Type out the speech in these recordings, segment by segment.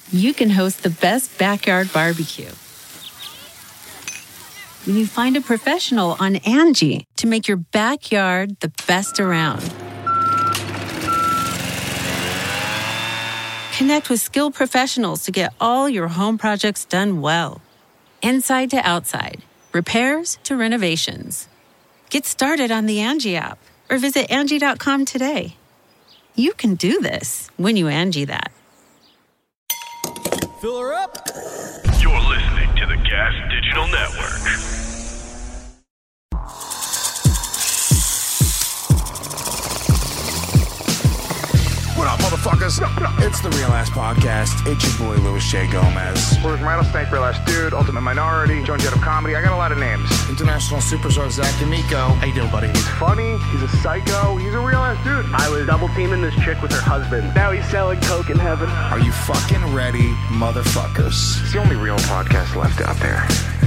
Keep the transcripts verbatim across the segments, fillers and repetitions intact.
you can host the best backyard barbecue. When you find a professional on Angie to make your backyard the best around. Connect with skilled professionals to get all your home projects done well. Inside to outside, repairs to renovations. Get started on the Angie app or visit Angie dot com today. You can do this when you Angie that. Fill her up. You're listening to the Gas Digital Network. What up, motherfuckers? It's the Real Ass Podcast. It's your boy, Louis J. Gomez. Where's Rattlesnake, Real Ass Dude, Ultimate Minority, Joan Jett of Comedy. I got a lot of names. International superstar Zach D'Amico. How you doing, buddy? He's funny. He's a psycho. He's a real ass dude. I was double teaming this chick with her husband. Now he's selling coke in heaven. Are you fucking ready, motherfuckers? It's the only real podcast left out there.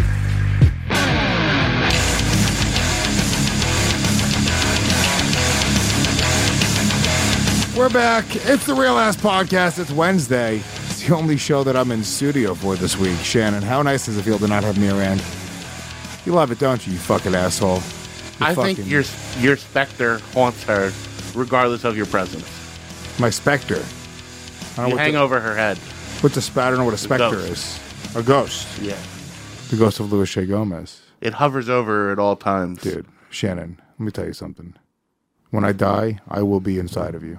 We're back. It's the Real Ass Podcast. It's Wednesday. It's the only show that I'm in studio for this week. Shannon, how nice does it feel to not have me around? You love it, don't you, you fucking asshole? You I fucking, think your your specter haunts her regardless of your presence. My specter. I don't You know what hang the, over her head. What's a specter? I don't know what a specter ghost. is. A ghost. Yeah. The ghost of Louis J. Gomez. It hovers over her at all times. Dude, Shannon, let me tell you something. When I die, I will be inside of you.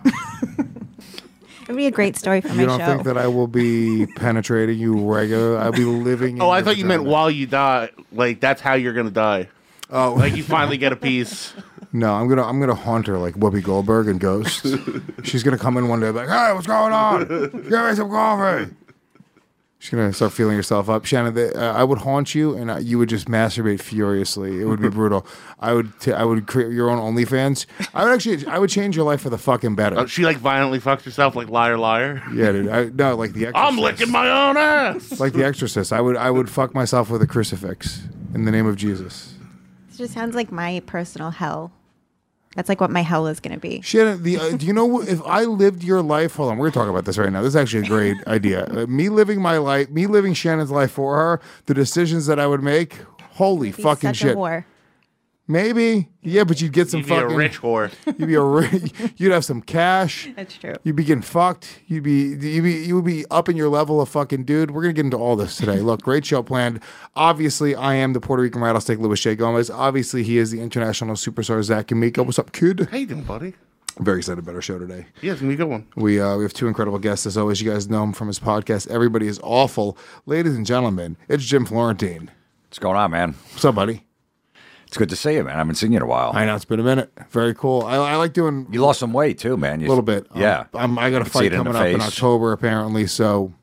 It'd be a great story for my show. You don't think that I will be penetrating you regular? I'll be living in Oh, I your thought you vagina. meant while you die. Like, that's how you're going to die. Oh. Like, you finally get a piece. No, I'm gonna I'm gonna haunt her like Whoopi Goldberg and Ghost. She's gonna come in one day and be like, "Hey, what's going on? Give me some coffee." She's gonna start feeling herself up. Shannon, they, uh, I would haunt you, and uh, you would just masturbate furiously. It would be brutal. I would t- I would create your own OnlyFans. I would actually I would change your life for the fucking better. Oh, she, like, violently fucks herself like liar, liar. Yeah, dude. I, no, like the Exorcist. I'm licking my own ass. Like the Exorcist. I would I would fuck myself with a crucifix in the name of Jesus. It just sounds like my personal hell. That's like what my hell is going to be. Shannon, the, uh, do you know what, if I lived your life? Hold on, we're talking about this right now. This is actually a great idea. Uh, me living my life, me living Shannon's life for her, the decisions that I would make. Holy It'd be fucking such shit! A whore. Maybe, yeah, but you'd get some You'd be fucking a rich whore. You'd be a rich. You'd have some cash. That's true. You'd be getting fucked. You'd be you'd be you would be up in your level of fucking dude. We're gonna get into all this today. Look, great show planned. Obviously, I am the Puerto Rican rattlesnake, Louis J. Gomez. Obviously, he is the international superstar Zach D'Amico. What's up, kid? How you doing, buddy? I'm very excited about our show today. Yeah, it's gonna be a good one. We uh, we have two incredible guests as always. You guys know him from his podcast. Everybody is awful, ladies and gentlemen. It's Jim Florentine. What's going on, man? What's up, buddy? It's good to see you, man. I haven't seen you in a while. I know it's been a minute. Very cool. I, I like doing. You lost some weight too, man. You, A little bit. Yeah. Um, I'm, I got a I could see fight it in coming the up in face. October, apparently. So,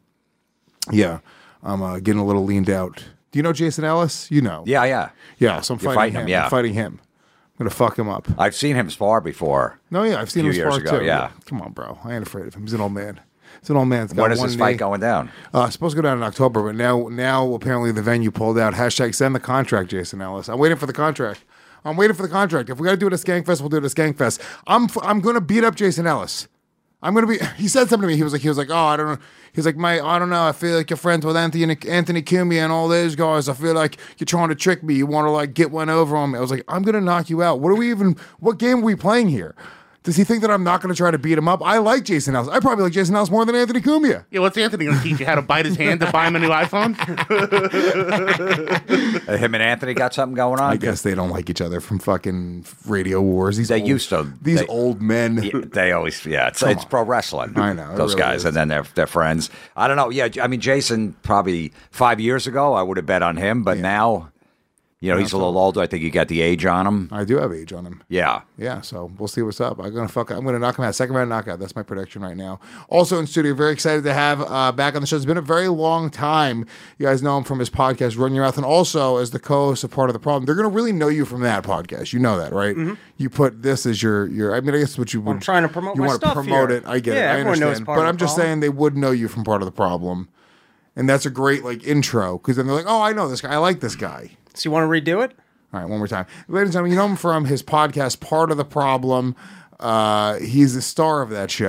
yeah, I'm uh, getting a little leaned out. Do you know Jason Ellis? You know. Yeah, yeah. Yeah, so I'm You're fighting, fighting him. him, yeah. I'm fighting him. I'm going to fuck him up. I've seen him spar before. No, yeah, I've seen A him few years spar ago, too. yeah. Come on, bro. I ain't afraid of him. He's an old man. He's an old man. He's got When is one this fight knee. going down? Uh, it's supposed to go down in October, but now, now apparently the venue pulled out. Hashtag send the contract, Jason Ellis. I'm waiting for the contract. I'm waiting for the contract. If we got to do it at Skankfest, we'll do it at Skankfest. I'm f- I'm going to beat up Jason Ellis. I'm going to be. He said something to me. He was like, he was like, oh, I don't know. He's like, my, I don't know. I feel like you're friends with Anthony Anthony Cumia and all those guys. I feel like you're trying to trick me. You want to like get one over on me. I was like, I'm going to knock you out. What are we even? What game are we playing here? Does he think that I'm not going to try to beat him up? I like Jason Ellis. I probably like Jason Ellis more than Anthony Cumia. Yeah, what's Anthony going to teach you? How to bite his hand to buy him a new iPhone? Uh, him and Anthony got something going on? I guess they don't like each other from fucking Radio Wars. These They old, used to. These They- old men. Yeah, they always, yeah, it's, Come it's on. pro wrestling. I know, it those really guys, is. and then they're they're friends. I don't know. Yeah, I mean, Jason probably five years ago, I would have bet on him, but Yeah. now, you know, he's a little older. I think you got the age on him. I do have age on him. Yeah, Yeah, so we'll see what's up. I'm gonna fuck. I'm gonna knock him out. Second round knockout. That's my prediction right now. Also in studio, very excited to have uh, back on the show. It's been a very long time. You guys know him from his podcast, Run Your Mouth, and also as the co-host of Part of the Problem. They're gonna really know you from that podcast. You know that, right? Mm-hmm. You put this as your your. I mean, I guess what you would. I'm trying to promote You my want to stuff promote here. it. I get Yeah, it. I everyone knows understand. Part But of I'm the just Problem. saying they would know you from Part of the Problem, and that's a great like intro because then they're like, oh, I know this guy. I like this guy. So you want to redo it? All right, one more time. Ladies and gentlemen, you know him from his podcast, Part of the Problem. Uh, he's the star of that show.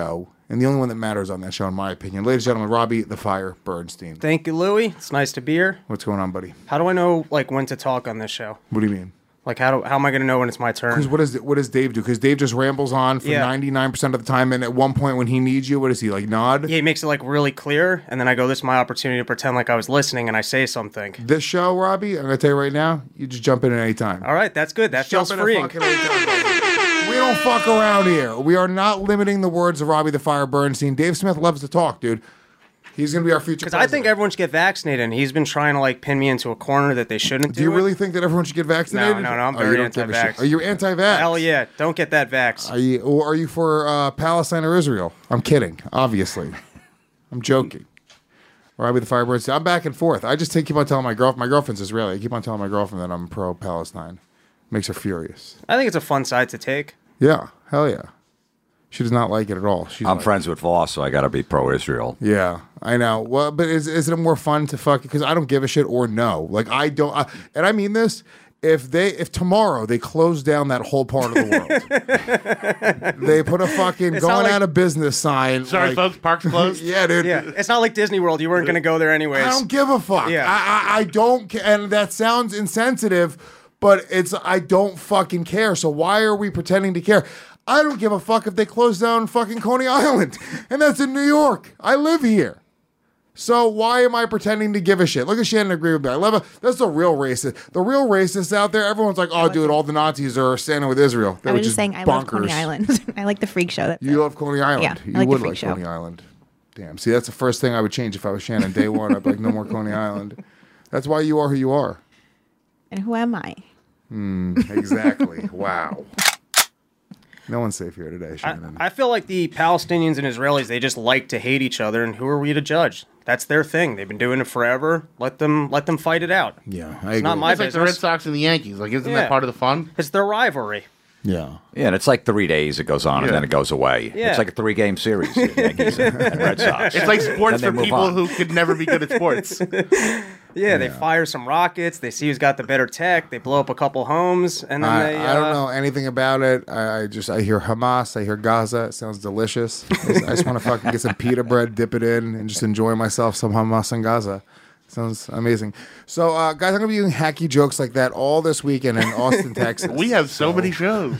and the only one that matters on that show, in my opinion. Ladies and gentlemen, Robbie the Fire Bernstein. Thank you, Louie. It's nice to be here. What's going on, buddy? How do I know like when to talk on this show? What do you mean? Like how do, how am I going to know when it's my turn? Because what, is, what does Dave do? Because Dave just rambles on for Yeah. ninety-nine percent of the time, and at one point when he needs you, what does he, like, nod? Yeah, he makes it like really clear, and then I go, this is my opportunity to pretend like I was listening, and I say something. This show, Robbie, I'm going to tell you right now, you just jump in at any time. All right, that's good. That Jump feels in at freeing. fucking any time, buddy. We don't fuck around here. We are not limiting the words of Robbie the Fire Bernstein. Dave Smith loves to talk, dude. He's going to be our future Because I think everyone should get vaccinated, and he's been trying to like pin me into a corner that they shouldn't do. Do you it. really think that everyone should get vaccinated? No, no, no. I'm Oh, you very don't give a anti-vax. shit. Are you anti-vax? Hell yeah. Don't get that vax. Are you, or are you for uh, Palestine or Israel? I'm kidding, obviously. I'm joking. Robbie the Fire Bernstein. I'm back and forth. I just take, keep on telling my girlfriend. My girlfriend's Israeli. I keep on telling my girlfriend that I'm pro-Palestine. Makes her furious. I think it's a fun side to take. Yeah, hell yeah. She does not like it at all. She's I'm like, friends with Voss, so I got to be pro-Israel. Yeah, I know. Well, but is is it more fun to fuck? Because I don't give a shit or no. Like I don't, I, and I mean this. If they, if tomorrow they close down that whole part of the world, they put a fucking It's not going like- out of business sign. Sorry, like- folks, park's closed. Yeah, dude. Yeah, it's not like Disney World. You weren't going to go there anyways. I don't give a fuck. Yeah. I, I, I don't care. And that sounds insensitive, but it's, I don't fucking care. So why are we pretending to care? I don't give a fuck if they close down fucking Coney Island. And that's in New York. I live here. So why am I pretending to give a shit? Look at Shannon agree with me. I love it. That's the real racist. The real racists out there, everyone's like, oh, dude, all the Nazis are standing with Israel. That I was was just saying, I love Coney Island. I like the freak show. That's You it. love Coney Island. Yeah, you I like the would freak like show. Coney Island. Damn. See, that's the first thing I would change if I was Shannon. Day one, I'd be like, no more Coney Island. That's why you are who you are. And who am I? Exactly. Wow. No one's safe here today, I, Shannon. I feel like the Palestinians and Israelis, they just like to hate each other, and who are we to judge? That's their thing. They've been doing it forever. Let them let them fight it out. yeah, I It's agree. not my It's like the Red business. Sox and the Yankees. Like, isn't Yeah. that part of the fun? It's their rivalry. yeah. Yeah, and it's like three days it goes on, and Yeah. then it goes away. Yeah. It's like a three-game series, the Yankees and Red Sox. It's like sports Then for they move people on. who could never be good at sports. Yeah, they fire some rockets. They see who's got the better tech. They blow up a couple homes, and then I, they. I don't uh, know anything about it. I, I just I hear Hamas, I hear Gaza. It sounds delicious. I just, I just want to fucking get some pita bread, dip it in, and just enjoy myself some Hamas and Gaza. Sounds amazing. So, uh, guys, I'm gonna be doing hacky jokes like that all this weekend in Austin, Texas. We have so many shows.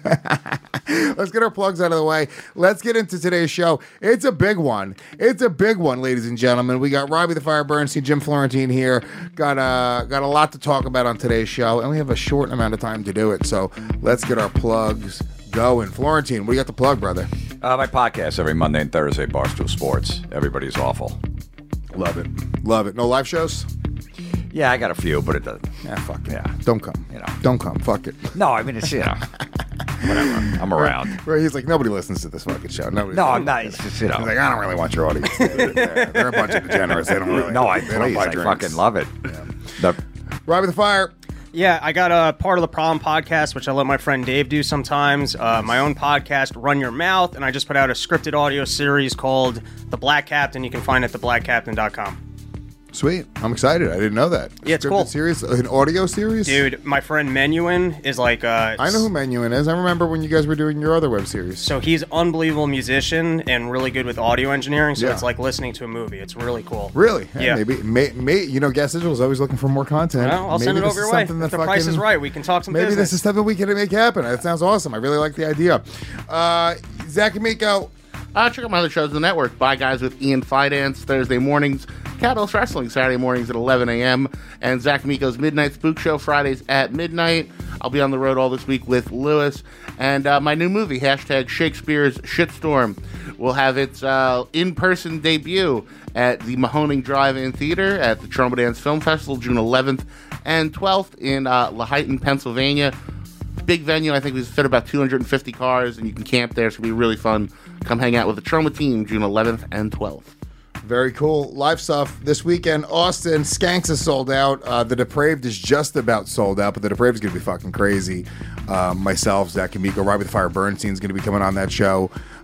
Let's get our plugs out of the way. Let's get into today's show. It's a big one. It's a big one, ladies and gentlemen. We got Robbie the Fire Bernstein, Jim Florentine here. Got uh, got a lot to talk about on today's show, and we have a short amount of time to do it. So let's get our plugs going. Florentine, what do you got to plug, brother? Uh, my podcast every Monday and Thursday, Barstool Sports. Everybody's awful. Love it. Love it. No live shows? Yeah, I got a few, but it doesn't. Yeah, fuck it. Yeah. Don't come. You know. Don't come. Fuck it. No, I mean, it's, you know, whatever. I'm around. Right, he's like, nobody listens to this fucking show. Nobody. No, I'm not. It's just, you know. He's like, I don't really want your audience. They're, they're a bunch of degenerates. They don't really. No, I they don't please. buy I drinks. fucking love it. The, Robbie the Fire. Yeah, I got a Part of the Problem podcast, which I let my friend Dave do sometimes. Uh, my own podcast, Run Your Mouth, and I just put out a scripted audio series called The Black Captain. You can find it at the black captain dot com. Sweet. I'm excited. I didn't know that. Yeah, it's Scripted cool. Series, an audio series? Dude, my friend Menuhin is like... Uh, I know who Menuhin is. I remember when you guys were doing your other web series. So he's an unbelievable musician and really good with audio engineering, so Yeah. it's like listening to a movie. It's really cool. Really? Hey, Yeah. Maybe, may, may, you know, Gas Digital is always looking for more content. Well, I'll maybe send it this over is your way. something If that the price fucking- is right, we can talk some Maybe business. this is something we can make happen. That sounds awesome. I really like the idea. Uh, Zach Amico. Uh, check out my other shows on the network. Bye Guys with Ian Fidance, Thursday mornings. Catalyst Wrestling, Saturday mornings at eleven a.m. And Zach Miko's Midnight Spook Show, Fridays at midnight. I'll be on the road all this week with Lewis. And uh, my new movie, hashtag Shakespeare's Shitstorm, will have its uh, in-person debut at the Mahoning Drive-In Theater at the Tromba Dance Film Festival, June eleventh and twelfth in uh, Laheyton, Pennsylvania. Big venue. I think we fit about two hundred fifty cars, and you can camp there. It's going to be really fun. Come hang out with the Troma team June eleventh and twelfth. Very cool. Live stuff this weekend. Austin, Skanks is sold out. Uh, the Depraved is just about sold out, but the Depraved is going to be fucking crazy. Uh, myself, Zach Amico, Robbie the Fire Bernstein is going to be coming on that show.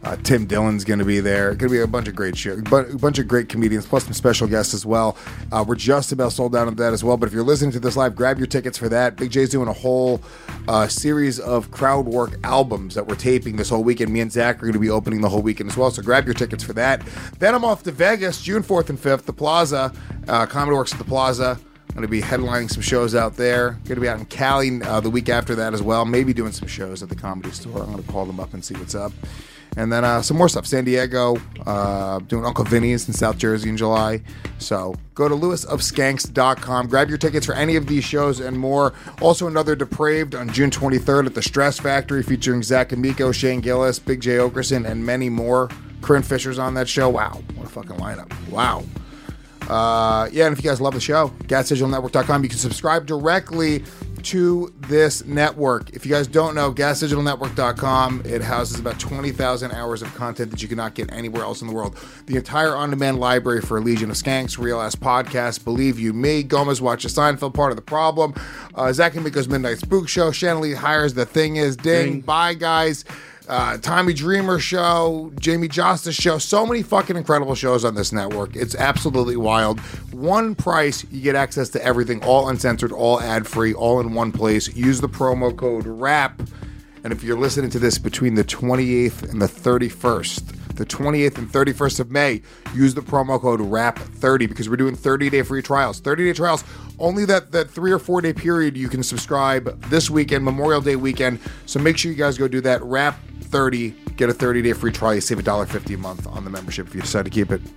Uh, Tim Dillon's going to be there. Going to be a bunch of great shows, but a bunch of great comedians, plus some special guests as well. Uh, we're just about sold out on that as well. But if you're listening to this live, grab your tickets for that. Big J's doing a whole uh, series of crowd work albums that we're taping this whole weekend. Me and Zach are going to be opening the whole weekend as well. So grab your tickets for that. Then I'm off to Vegas, June fourth and fifth, the Plaza, uh, Comedy Works at the Plaza. Going to be headlining some shows out there. Going to be out in Cali uh, the week after that as well. Maybe doing some shows at the Comedy Store. I'm going to call them up and see what's up. And then uh, some more stuff. San Diego, uh, doing Uncle Vinny's in South Jersey in July. So go to lewis of skanks dot com. Grab your tickets for any of these shows and more. Also, another Depraved on June twenty-third at the Stress Factory featuring Zach Amico, Shane Gillis, Big J. Okerson, and many more. Corinne Fisher's on that show. Wow. What a fucking lineup. Wow. Uh, yeah, and if you guys love the show, gas digital network dot com. You can subscribe directly to this network. If you guys don't know, gas digital network dot com, it houses about twenty thousand hours of content that you cannot get anywhere else in the world. The entire on-demand library for Legion of Skanks, Real Ass Podcast, Believe You Me, Gomez Watches Seinfeld, Part of the Problem, uh, Zach and Miko's Midnight Spook Show, Shannon Lee Hires, The Thing Is, Ding, Ding. Bye Guys, Uh, Tommy Dreamer Show, Jamie Justice Show, so many fucking incredible shows on this network. It's absolutely wild. One price, you get access to everything, all uncensored, all ad-free, all in one place. Use the promo code RAP. And if you're listening to this between the twenty-eighth and the thirty-first, the twenty-eighth and thirty-first of May, use the promo code RAP thirty because we're doing thirty-day free trials. thirty-day trials, only that, that three or four day period you can subscribe this weekend, Memorial Day weekend. So make sure you guys go do that. RAP thirty, get a thirty-day free trial. You save one dollar fifty a month on the membership if you decide to keep it.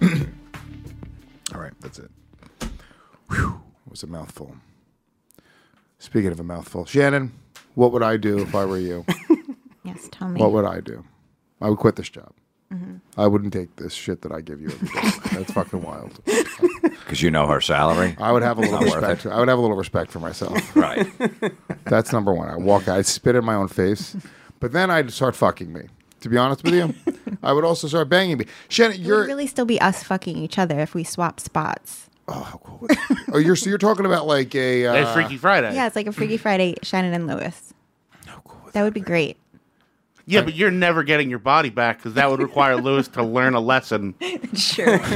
All right, that's it. Whew, it was a mouthful. Speaking of a mouthful, Shannon, what would I do if I were you? Yes, tell me. What would I do? I would quit this job. Mm-hmm. I wouldn't take this shit that I give you every day. That's fucking wild. Because you know her salary. I would have a little Not worth respect. I would have a little respect for myself. Right. That's number one. I walk out, I'd spit in my own face, but then I'd start fucking me. To be honest with you, I would also start banging me. Shannon, It you're would really still be us fucking each other if we swap spots. Oh, how cool. Oh, you're so you're talking about like a uh, It's Freaky Friday. Yeah, it's like a Freaky Friday, Shannon and Lewis. How cool is That would be great. Yeah, but you're never getting your body back because that would require Lewis to learn a lesson. Sure. That's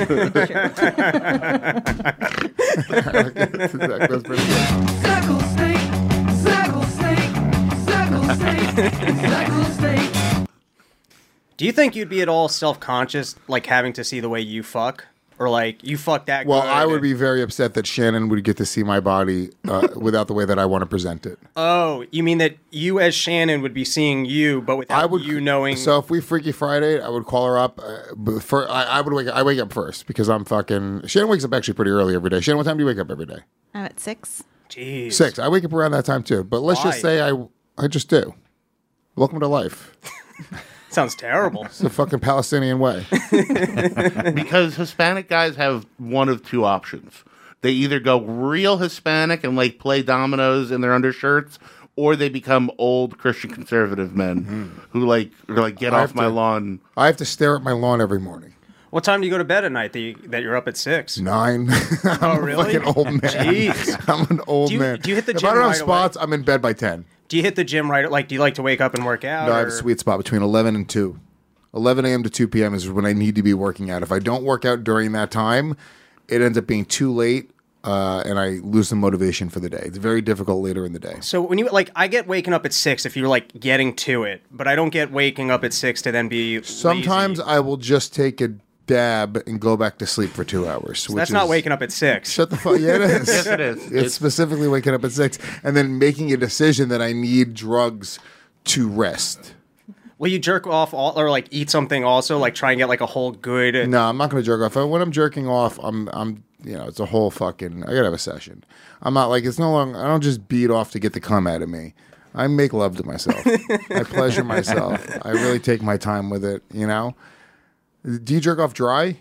pretty good. Circle snake, circle snake, circle snake, circle snake. Do you think you'd be at all self-conscious, like having to see the way you fuck? Or like, you fuck that Well, good I would and- be very upset that Shannon would get to see my body uh, without the way that I want to present it. Oh, you mean that you as Shannon would be seeing you, but without I would you knowing... So if we Freaky Friday, I would call her up. Uh, but for, I, I would wake. I wake up first because I'm fucking. Shannon wakes up actually pretty early every day. Shannon, what time do you wake up every day? I'm at six. Jeez. Six. I wake up around that time too. But let's Why? just say I. I just do. Welcome to life. Sounds terrible. It's the fucking Palestinian way. Because Hispanic guys have one of two options. They either go real Hispanic and like play dominoes in their undershirts, or they become old Christian conservative men Mm-hmm. who like are like get I off have my to- lawn. I have to stare at my lawn every morning. What time do you go to bed at night that, you, that you're up at six? Nine. I'm Oh, a really? fucking old man. Jeez. I'm an old Do you- man. do you hit the if gym I don't have right spots, I'm in bed by ten. Do you hit the gym right? Like, do you like to wake up and work out? No, I have a or- sweet spot between eleven and two. eleven a.m. to two p.m. is when I need to be working out. If I don't work out during that time, it ends up being too late, uh, and I lose the motivation for the day. It's very difficult later in the day. So when you, like, I get waking up at six if you're, like, getting to it, but I don't get waking up at six to then be Sometimes lazy. I will just take a dab and go back to sleep for two hours. So which that's not is- waking up at six. Shut the fuck. Yeah, it is. Yes, it is. It's, It's- specifically waking up at six and then making a decision that I need drugs to rest. Will you jerk off all, or, like, eat something also? Like, try and get, like, a whole good... No, I'm not going to jerk off. When I'm jerking off, I'm, I'm, you know, it's a whole fucking. I gotta have a session. I'm not like it's no longer. I don't just beat off to get the cum out of me. I make love to myself. I pleasure myself. I really take my time with it. You know. Do you jerk off dry?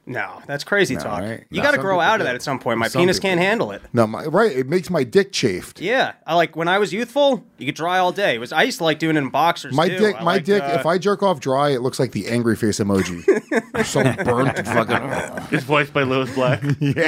No, that's crazy No, talk. right? You No, got to some grow people out do. of that at some point. My Some penis people can't do. handle it. No, my, right. It makes my dick chafed. Yeah, I like when I was youthful. You could dry all day. It was I used to like doing it in boxers. My too. dick, I my liked, dick. uh, If I jerk off dry, it looks like the angry face emoji. I'm so burnt and fucking. It's voiced by Lewis Black.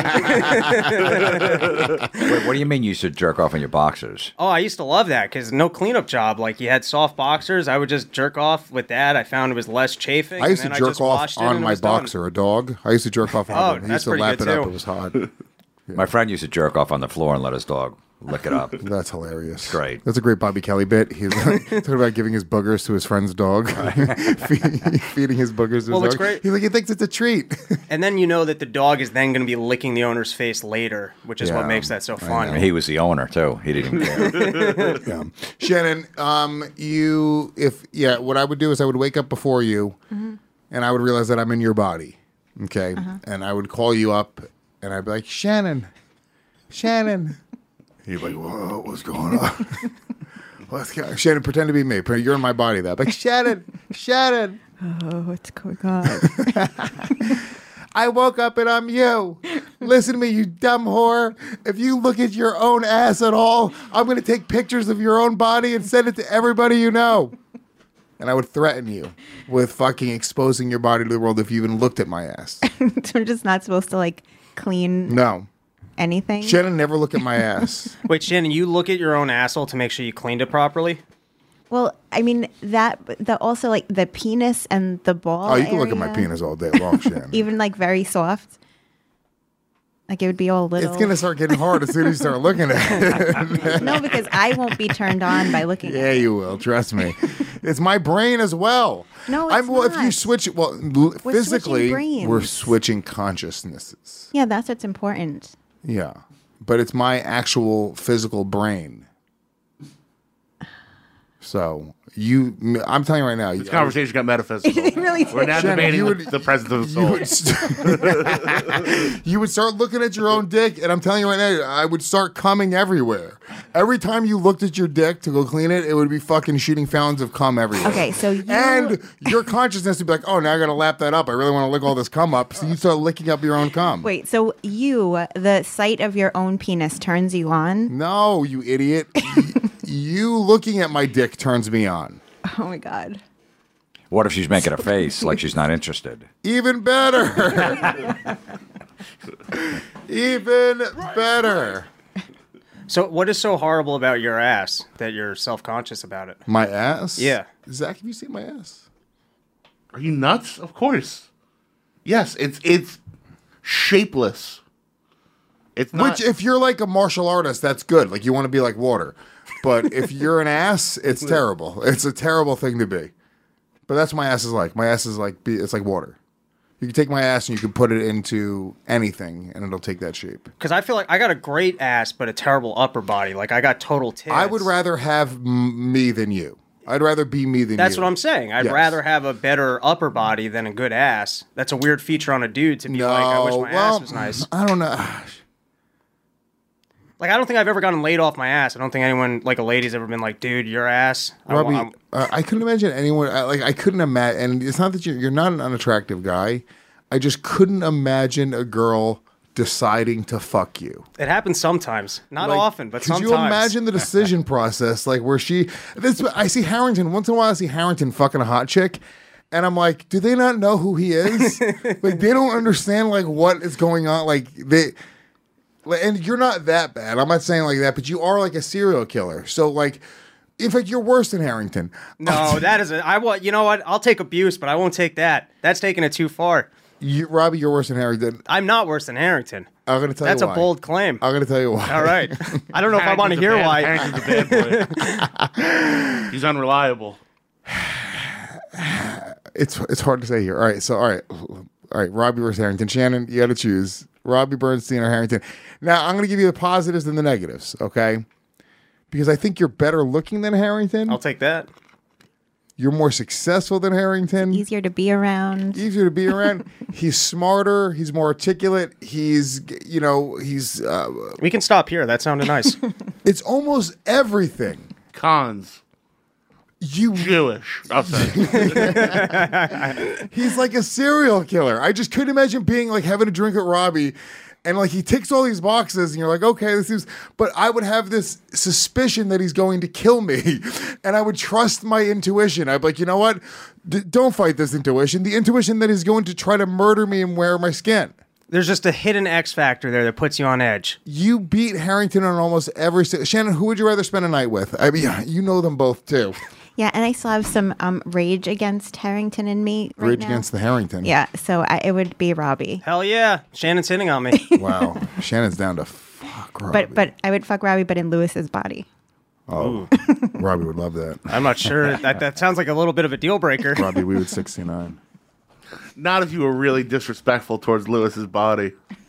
Wait, what do you mean you should jerk off in your boxers? Oh, I used to love that because no cleanup job. Like you had soft boxers. I would just jerk off with that. I found it was less chafing. I used to and then jerk just off washed it on and it my was done. boxer, a dog. I used to jerk off on Oh, him. He that's used to pretty lap good, it up. too. It was hot. My friend used to jerk off on the floor and let his dog lick it up. That's hilarious. Great. That's a great Bobby Kelly bit. He's talking about giving his boogers to his friend's dog, feeding, feeding his boogers to Well, his it's dog. great. He's like, he thinks it's a treat. And then you know that the dog is then going to be licking the owner's face later, which is Yeah, what makes that so I fun. mean, he was the owner too. He didn't care. Yeah. Shannon, um, you, if, yeah, what I would do is I would wake up before you Mm-hmm. and I would realize that I'm in your body. Okay. Uh-huh. And I would call you up and I'd be like, Shannon, Shannon. You'd be like, whoa, what's going on? What's going on? Shannon, pretend to be me. Pretend You're in my body. That like, Shannon, Shannon. Oh, what's going on? I woke up and I'm you. Listen to me, you dumb whore. If you look at your own ass at all, I'm going to take pictures of your own body and send it to everybody you know. And I would threaten you with fucking exposing your body to the world if you even looked at my ass. So I'm just not supposed to like clean No. anything. Shannon, never look at my ass. Wait, Shannon, you look at your own asshole to make sure you cleaned it properly? Well, I mean that, the also like the penis and the ball. Oh, you can look at my area, penis all day long, Shannon. even like very soft. Like it would be all little. It's going to start getting hard as soon as you start looking at it. No, because I won't be turned on by looking. Yeah, at it. you will. Trust me. It's my brain as well. No, it's I'm, well, if you not. switch it, well, l- We're physically, switching we're brains. switching consciousnesses. Yeah, that's what's important. Yeah, but it's my actual physical brain. So you, I'm telling you right now, This conversation got metaphysical. It really We're now Shannon, debating you the, would- the presence of the you soul. would, st- you would start looking at your own dick, and I'm telling you right now, I would start coming everywhere. Every time you looked at your dick to go clean it, it would be fucking shooting fountains of cum everywhere. Okay, so you And your consciousness would be like, oh, now I got to lap that up. I really want to lick all this cum up. So you start licking up your own cum. wait. So you, the sight of your own penis turns you on. No, you idiot. Y- you looking at my dick turns me on. Oh my god. What if she's making a face like she's not interested? Even better. Even better. So, what is so horrible about your ass that you're self-conscious about it? My ass? Yeah. Zach, have you seen my ass? Are you nuts? Of course. Yes, it's it's shapeless. It's not. Which, if you're like a martial artist, that's good. Like, you want to be like water. But if you're an ass, it's terrible. It's a terrible thing to be. But that's what my ass is like. My ass is like, be- it's like water. You can take my ass and you can put it into anything, and it'll take that shape. Because I feel like I got a great ass, but a terrible upper body. Like, I got total tits. I would rather have m- me than you. I'd rather be me than That's you. what I'm saying. I'd Yes. rather have a better upper body than a good ass. That's a weird feature on a dude to be like, I wish my well, ass was nice. I don't know. Like, I don't think I've ever gotten laid off my ass. I don't think anyone, like a lady's ever been like, dude, your ass. I Robbie, want- uh, I couldn't imagine anyone. I, like, I couldn't imagine. And it's not that you're, you're not an unattractive guy. I just couldn't imagine a girl deciding to fuck you. It happens sometimes. Not Like, often, but could sometimes. you imagine the decision process? Like, where she. This, I see Harrington. Once in a while, I see Harrington fucking a hot chick. And I'm like, do they not know who he is? Like, they don't understand, like, what is going on. Like, they. And you're not that bad. I'm not saying like that, but you are like a serial killer. So, like, in fact, you're worse than Harrington. No, that is a. I want. You know what? I'll take abuse, but I won't take that. That's taking it too far. You, Robbie, you're worse than Harrington. I'm not worse than Harrington. I'm going to tell That's you a why. bold claim. I'm going to tell you why. All right. I don't know if I want to hear bad, why. Harrington's a bad boy. He's unreliable. It's it's hard to say here. All right, so all right, all right. Robbie versus Harrington. Shannon, you got to choose Robbie Bernstein or Harrington. Now I'm going to give you the positives and the negatives, okay? Because I think you're better looking than Harrington. I'll take that. You're more successful than Harrington. Easier to be around. Easier to be around. He's smarter. He's more articulate. He's, you know, he's. Uh, We can stop here. That sounded nice. it's almost everything. Cons. You Jewish. I'll say. He's like a serial killer. I just couldn't imagine being like having a drink with Robbie. And like he ticks all these boxes, and you're like, okay, this seems. But I would have this suspicion that he's going to kill me, and I would trust my intuition. I'd be like, you know what? D- don't fight this intuition. The intuition that he's going to try to murder me and wear my skin. There's just a hidden X factor there that puts you on edge. You beat Harrington on almost every. Shannon, who would you rather spend a night with? I mean, you know them both too. Yeah, and I still have some um, rage against Harrington in me right Rage now. against the Harrington. Yeah, so I, it would be Robbie. Hell yeah, Shannon's hitting on me. Wow, Shannon's down to fuck Robbie. But but I would fuck Robbie, but in Lewis's body. Oh, Robbie would love that. I'm not sure. That that sounds like a little bit of a deal breaker. Robbie, we would sixty-nine. Not if you were really disrespectful towards Lewis's body.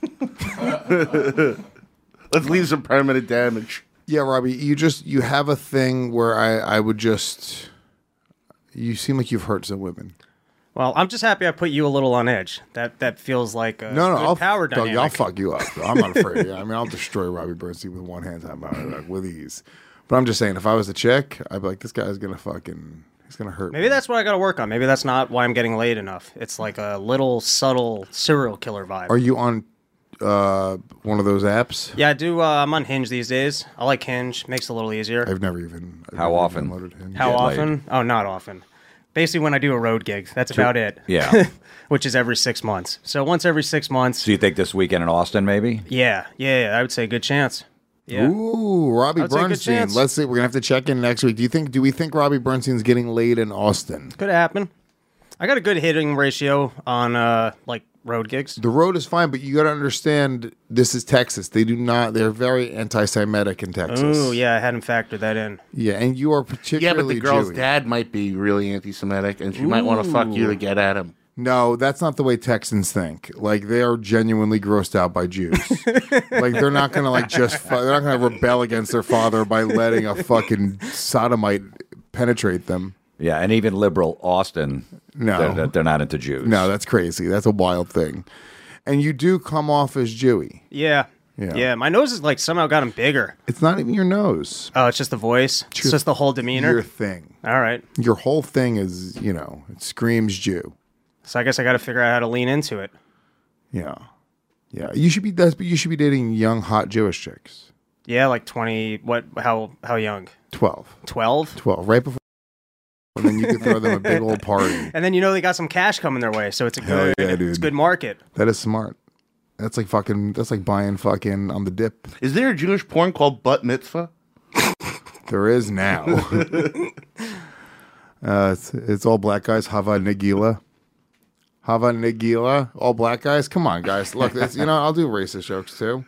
Let's leave some permanent damage. Yeah, Robbie, you just you have a thing where I, I would just you seem like you've hurt some women. Well, I'm just happy I put you a little on edge. That that feels like a No, no, good I'll power Doug, dynamic. I'll fuck you up. I'm not afraid. I mean, I'll destroy Robbie Bernstein with one hand, time like, with ease. But I'm just saying, if I was a chick, I'd be like, this guy's gonna fucking, he's gonna hurt. Maybe me. that's what I got to work on. Maybe that's not why I'm getting laid enough. It's like a little subtle serial killer vibe. Are you on uh, one of those apps? Yeah, I do. Uh, I'm on Hinge these days. I like Hinge. Makes it a little easier. I've never even. I've How never often? even downloaded Hinge. How Get often? laid. Oh, not often. Basically, when I do a road gig, that's about it. Yeah. Which is every six months. So once every six months. So you think this weekend in Austin, maybe? Yeah, yeah, yeah, I would say good chance. Yeah. Ooh, Robbie I would say good Bernstein. chance. Let's see. We're gonna have to check in next week. Do you think? Do we think Robbie Bernstein's getting laid in Austin? Could happen. I got a good hitting ratio on uh like road gigs. The road is fine, but you got to understand this is Texas. They do not. They're very anti-Semitic in Texas. Ooh, yeah, I hadn't factored that in. Yeah, and you are particularly Yeah, but the girl's Jewy. dad might be really anti-Semitic, and she might want to fuck you to get at him. No, that's not the way Texans think. Like they are genuinely grossed out by Jews. Like they're not gonna like just fu- they're not gonna rebel against their father by letting a fucking sodomite penetrate them. Yeah, and even liberal Austin, No. they're, they're not into Jews. No, that's crazy. That's a wild thing. And you do come off as Jewy. Yeah. Yeah. Yeah, my nose is like somehow gotten bigger. It's not even your nose. Oh, it's just the voice. It's your- just the whole demeanor. Your thing. All right. Your whole thing is, you know, it screams Jew. So I guess I got to figure out how to lean into it. Yeah. Yeah. You should be that's but you should be dating young, hot Jewish chicks. Yeah, like twenty. What? How? How young? Twelve. Twelve. Twelve. Right before and then you can throw them a big old party. And then you know they got some cash coming their way, so it's a Hell good. yeah, dude. It's a good market. That is smart. That's like fucking that's like buying fucking on the dip. Is there a Jewish porn called Butt Mitzvah? There is now. uh, it's, it's all black guys. Hava Nagila. Hava Nagila. All black guys. Come on, guys. Look, it's, you know, I'll do racist jokes too.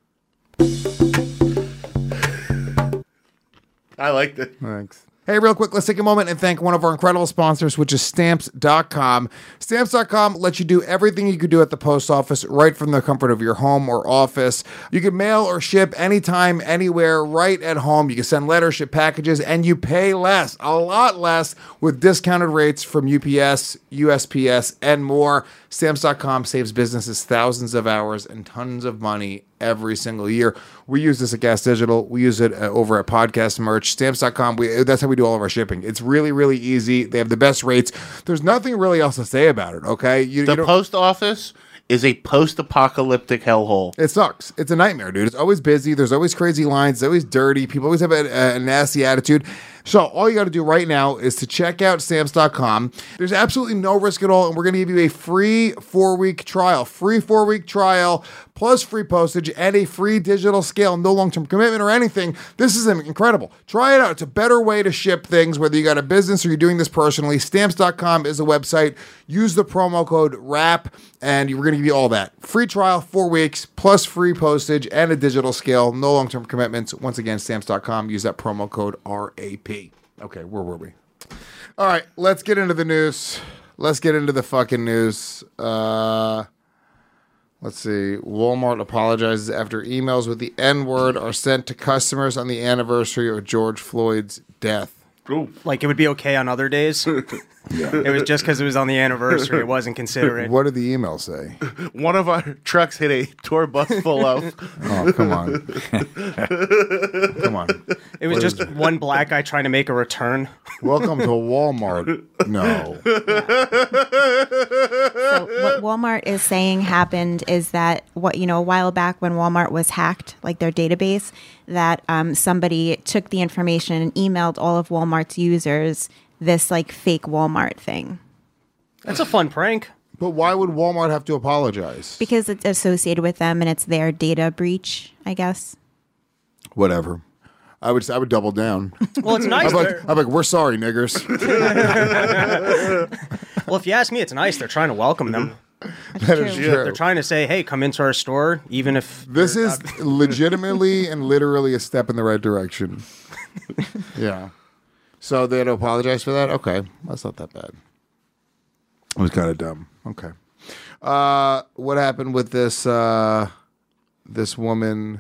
I liked it. Thanks. Hey, real quick, let's take a moment and thank one of our incredible sponsors, which is Stamps dot com. Stamps dot com lets you do everything you could do at the post office right from the comfort of your home or office. You can mail or ship anytime, anywhere, right at home. You can send letters, ship packages, and you pay less, a lot less, with discounted rates from U P S, U S P S, and more. Stamps dot com saves businesses thousands of hours and tons of money every single year. We use this at Gas Digital. We use it uh, over at Podcast Merch. Stamps dot com, we, that's how we do all of our shipping. It's really, really easy. They have the best rates. There's nothing really else to say about it, okay? You, The you don't- post office is a post-apocalyptic hellhole. It sucks. It's a nightmare, dude. It's always busy. There's always crazy lines. It's always dirty. People always have a, a nasty attitude. So all you got to do right now is to check out Stamps dot com. There's absolutely no risk at all, and we're going to give you a free four-week trial. Free four-week trial, plus free postage, and a free digital scale. No long-term commitment or anything. This is incredible. Try it out. It's a better way to ship things, whether you got a business or you're doing this personally. Stamps dot com is a website. Use the promo code RAP, and we're going to give you all that. Free trial, four weeks, plus free postage and a digital scale. No long-term commitments. Once again, Stamps dot com. Use that promo code R A P. Okay, where were we? All right, let's get into the news. Let's get into the fucking news. Uh, let's see. Walmart apologizes after emails with the N-word are sent to customers on the anniversary of George Floyd's death. Ooh. Like it would be okay on other days. It was just because it was on the anniversary. It wasn't considerate. What did the email say? One of our trucks hit a tour bus full of. Oh, come on. Come on. It was What just is it? one black guy trying to make a return. Welcome to Walmart. No. So what Walmart is saying happened is that what you know a while back when Walmart was hacked, like their database, that um, somebody took the information and emailed all of Walmart's users this like fake Walmart thing. That's a fun prank. But why would Walmart have to apologize? Because it's associated with them and it's their data breach, I guess. Whatever. I would I would double down. Well, it's nice. I'm like, they're- I'm like, we're sorry, niggers. Well, if you ask me, it's nice. They're trying to welcome them. That is true. They're trying to say, "Hey, come into our store," even if This they're is not- legitimately and literally a step in the right direction. Yeah. So they had to apologize for that? Okay. That's not that bad. It was kind of dumb. Okay. Uh, what happened with this uh, this woman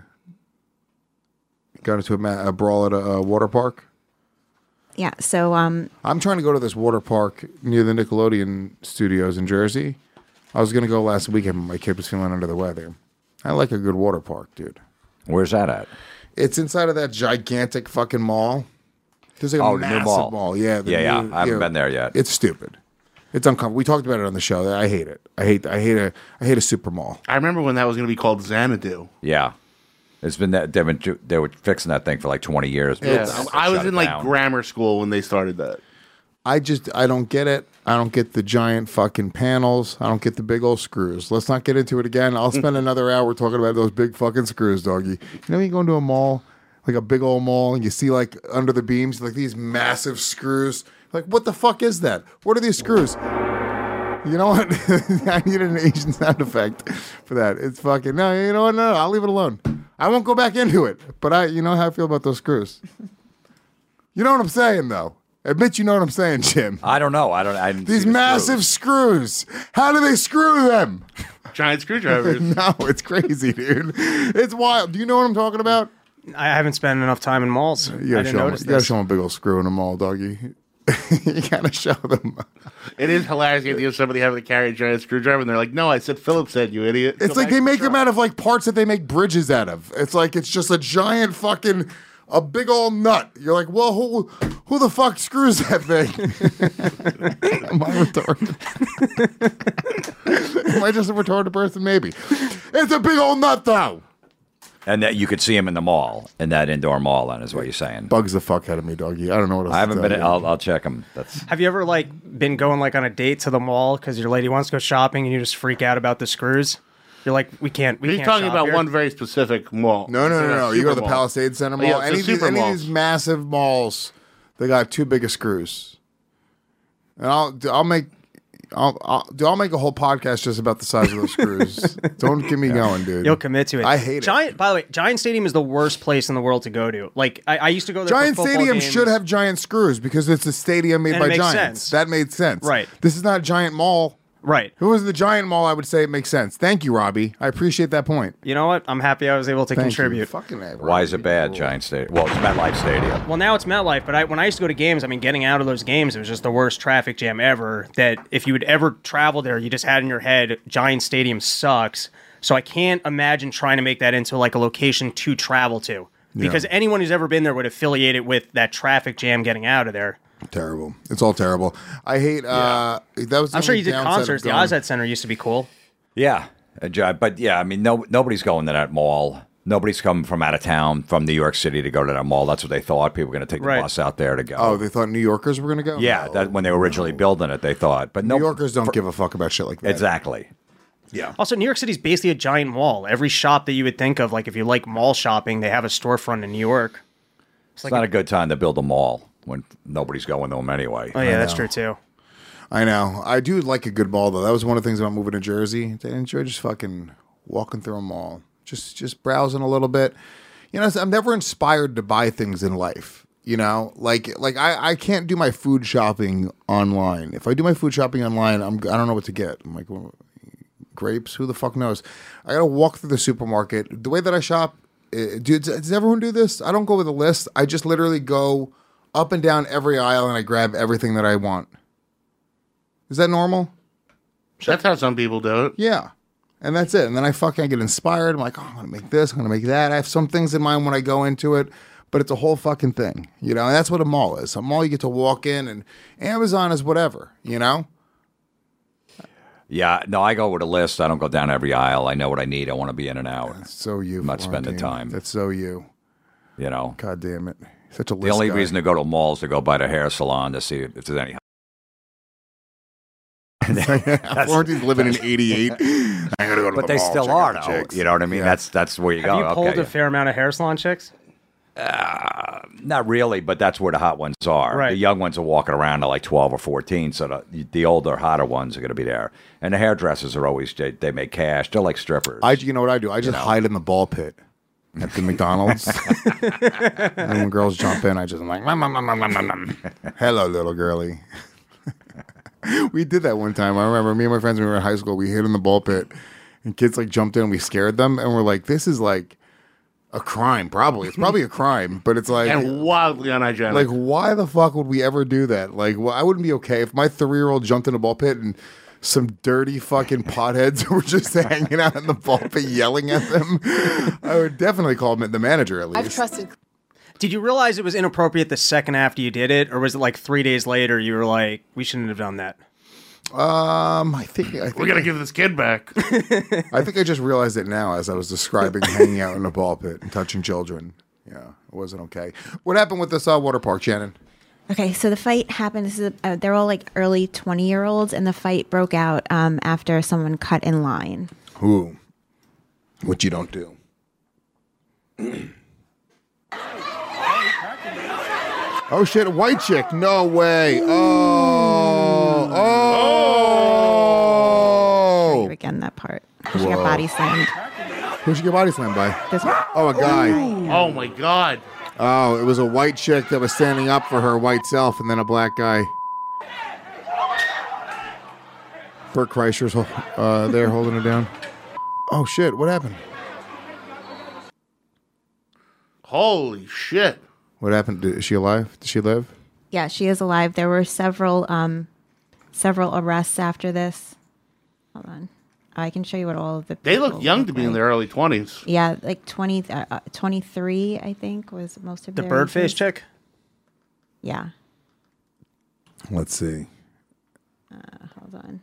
got into a, ma- a brawl at a, a water park? Yeah. So um, I'm trying to go to this water park near the Nickelodeon studios in Jersey. I was going to go last weekend, but my kid was feeling under the weather. I like a good water park, dude. Where's that at? It's inside of that gigantic fucking mall. There's like a Oh, the new massive mall. Yeah, the Yeah, yeah. new- I haven't been there yet. It's stupid. It's uncomfortable. We talked about it on the show. I hate it. I hate. I hate a. I hate a super mall. I remember when that was going to be called Xanadu. Yeah. It's been that they've been they were fixing that thing for like twenty years. Yeah, They I was shut in it like down. grammar school when they started that. I just. I don't get it. I don't get the giant fucking panels. I don't get the big old screws. Let's not get into it again. I'll spend another hour talking about those big fucking screws, doggy. You know, you go into a mall, like a big old mall, and you see like under the beams, like these massive screws. Like, what the fuck is that? What are these screws? You know what? I needed an Asian sound effect for that. It's fucking no. You know what? No, no, I'll leave it alone. I won't go back into it. But I, you know how I feel about those screws. You know what I'm saying, though. Admit you know what I'm saying, Jim. I don't know. I don't. I didn't see These the massive screws. screws. How do they screw them? Giant screwdrivers. No, it's crazy, dude. It's wild. Do you know what I'm talking about? I haven't spent enough time in malls. You I gotta, didn't show them, notice you gotta this. show them a big old screw in a mall, doggy. You gotta show them. It is hilarious the idea of somebody having to carry a giant screwdriver, and they're like, "No, I said Philip said, you idiot." It's Go like back they to make the them truck. out of like parts that they make bridges out of. It's like it's just a giant fucking a big old nut. You're like, well, who who the fuck screws that thing? Am I retarded? Am I just a retarded person? Maybe. It's a big old nut, though. And that you could see him in the mall, in that indoor mall. Then is what you're saying. Bugs the fuck out of me, doggy. I don't know what else I haven't to been. tell you. I'll, I'll check him. That's Have you ever like been going like on a date to the mall because your lady wants to go shopping and you just freak out about the screws? You're like, we can't. We He's can't talking shop about here. one very specific mall. No, no, It's no, a no. You go to the super mall. Palisade Center Oh, Mall. yeah, it's any a of, these, super any of malls. these massive malls, they got too big of screws. And I'll, I'll make, I'll, I'll, I'll make a whole podcast just about the size of those screws. Don't get me going, dude. You'll commit to it. I hate it. Giant. By the way, Giant Stadium is the worst place in the world to go to. Like I, I used to go there. Giant for football Stadium games. should have giant screws because it's a stadium made And it by makes giants. sense. That made sense. Right. This is not a giant mall. Right. If it was the giant mall, I would say it makes sense. Thank you, Robbie. I appreciate that point. You know what? I'm happy I was able to Thank contribute. You. Fucking A, why is it bad, Giant Stadium? Well, it's MetLife Stadium. Well, now it's MetLife, but I, when I used to go to games, I mean, getting out of those games, it was just the worst traffic jam ever. That if you would ever travel there, you just had in your head, Giant Stadium sucks. So I can't imagine trying to make that into like a location to travel to. Because Yeah. anyone who's ever been there would affiliate it with that traffic jam getting out of there. Terrible. It's all terrible. I hate. Uh, that was. the I'm sure only you did downside of concerts. The going. Ozette Center used to be cool. Yeah, uh, Gi- but yeah, I mean, no, nobody's going to that mall. Nobody's coming from out of town, from New York City, to go to that mall. That's what they thought. People were going to take Right. the bus out there to go. Oh, they thought New Yorkers were going to go. yeah, No. that when they were originally building it, they thought. But New no, Yorkers don't give a fuck about shit like that. exactly. Yeah. Also, New York City's basically a giant mall. Every shop that you would think of, like if you like mall shopping, they have a storefront in New York. It's not a good time to build a mall when nobody's going to them anyway. Oh, yeah, that's know. true, too. I know. I do like a good mall though. That was one of the things about moving to Jersey. I enjoy just fucking walking through a mall, just just browsing a little bit. You know, I'm never inspired to buy things in life. You know, like like I, I can't do my food shopping online. If I do my food shopping online, I'm I don't know what to get. I'm like, well, grapes? Who the fuck knows? I gotta walk through the supermarket. The way that I shop, uh, dude, does everyone do this? I don't go with a list. I just literally go up and down every aisle and I grab everything that I want. Is that normal? That's how some people do it. Yeah. And that's it. And then I fucking get inspired. I'm like, oh, I'm going to make this. I'm going to make that. I have some things in mind when I go into it, but it's a whole fucking thing. You know, and that's what a mall is. A mall, you get to walk in, and Amazon is whatever, you know? Yeah, no, I go with a list. I don't go down every aisle. I know what I need. I want to be in and out. That's so you. I'm not spending Florentine. time. That's so you. You know? God damn it. Such a list The only guy. reason to go to malls to go by the hair salon to see if there's any. Florentine's living in eighty-eight. I gotta go to But the they mall, still check are, out the though. chicks. You know what I mean? Yeah. That's that's where you Have go. you pulled okay. a fair amount of hair salon chicks? Uh, not really, but that's where the hot ones are. Right. The young ones are walking around at like twelve or fourteen, so the, the older, hotter ones are going to be there. And the hairdressers are always, they, they make cash. They're like strippers. I, you know what I do? I just know? hide in the ball pit at the McDonald's. And when girls jump in, I just am like, "Nom, nom, nom, nom, nom, nom, nom." Hello, little girlie. We did that one time. I remember me and my friends when we were in high school, we hid in the ball pit, and kids like jumped in and we scared them, and we're like, this is like a crime, probably. It's probably a crime, but it's like... And wildly unhygienic. Like, why the fuck would we ever do that? Like, well, I wouldn't be okay if my three-year-old jumped in a ball pit and some dirty fucking potheads were just hanging out in the ball pit yelling at them. I would definitely call the manager at least. I've trusted. Did you realize it was inappropriate the second after you did it, or was it like three days later you were like, we shouldn't have done that? Um, I think, I think We're going to give this kid back. I think I just realized it now as I was describing hanging out in a ball pit and touching children. Yeah, it wasn't okay. What happened with this uh, water park, Shannon? Okay, so the fight happened. This is uh, they're all like early twenty-year-olds, and the fight broke out um, after someone cut in line. Who? What you don't do. Oh shit, a white chick. No way. Oh. Oh. Again, that part. She got body slammed. Who'd she get body slammed by? This one. Oh, a guy. Oh my God. Oh, it was a white chick that was standing up for her white self, and then a black guy. Bert Kreischer's uh, there holding her down. Oh shit, what happened? Holy shit. What happened? Is she alive? Does she live? Yeah, she is alive. There were several um, several arrests after this. Hold on. I can show you what all of the They look people young look to be in like. their early twenties. Yeah, like twenty, uh, uh, twenty-three, I think, was most of The their bird face ages. chick? Yeah. Let's see. Uh, hold on.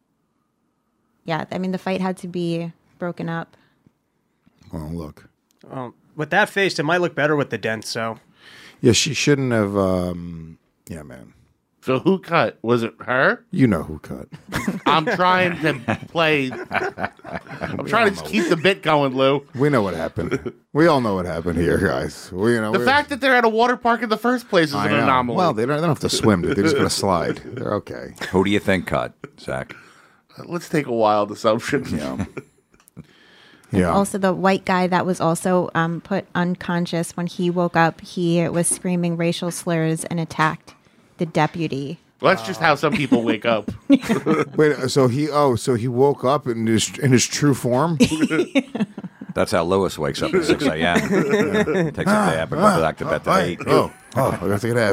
Yeah, I mean, the fight had to be broken up. Oh, look. Um, with that face, it might look better with the dent, so. Yeah, she shouldn't have. Um, yeah, man. So who cut? Was it her? You know who cut. I'm trying to play. I'm trying to keep the bit going, Lou. We know what happened. We all know what happened here, guys. We, you know, The we- fact that they're at a water park in the first place is I an know. anomaly. Well, they don't, they don't have to swim, dude. They're just going to slide. They're okay. Who do you think cut, Zach? Let's take a wild assumption. Yeah. Yeah. Also, the white guy that was also um, put unconscious when he woke up, he was screaming racial slurs and attacked the deputy. Well, that's just how some people wake up. Wait, so he oh, so he woke up in his in his true form? That's how Lewis wakes up at six a.m. Takes a nap and goes back to bed at eight. Oh, oh, I got to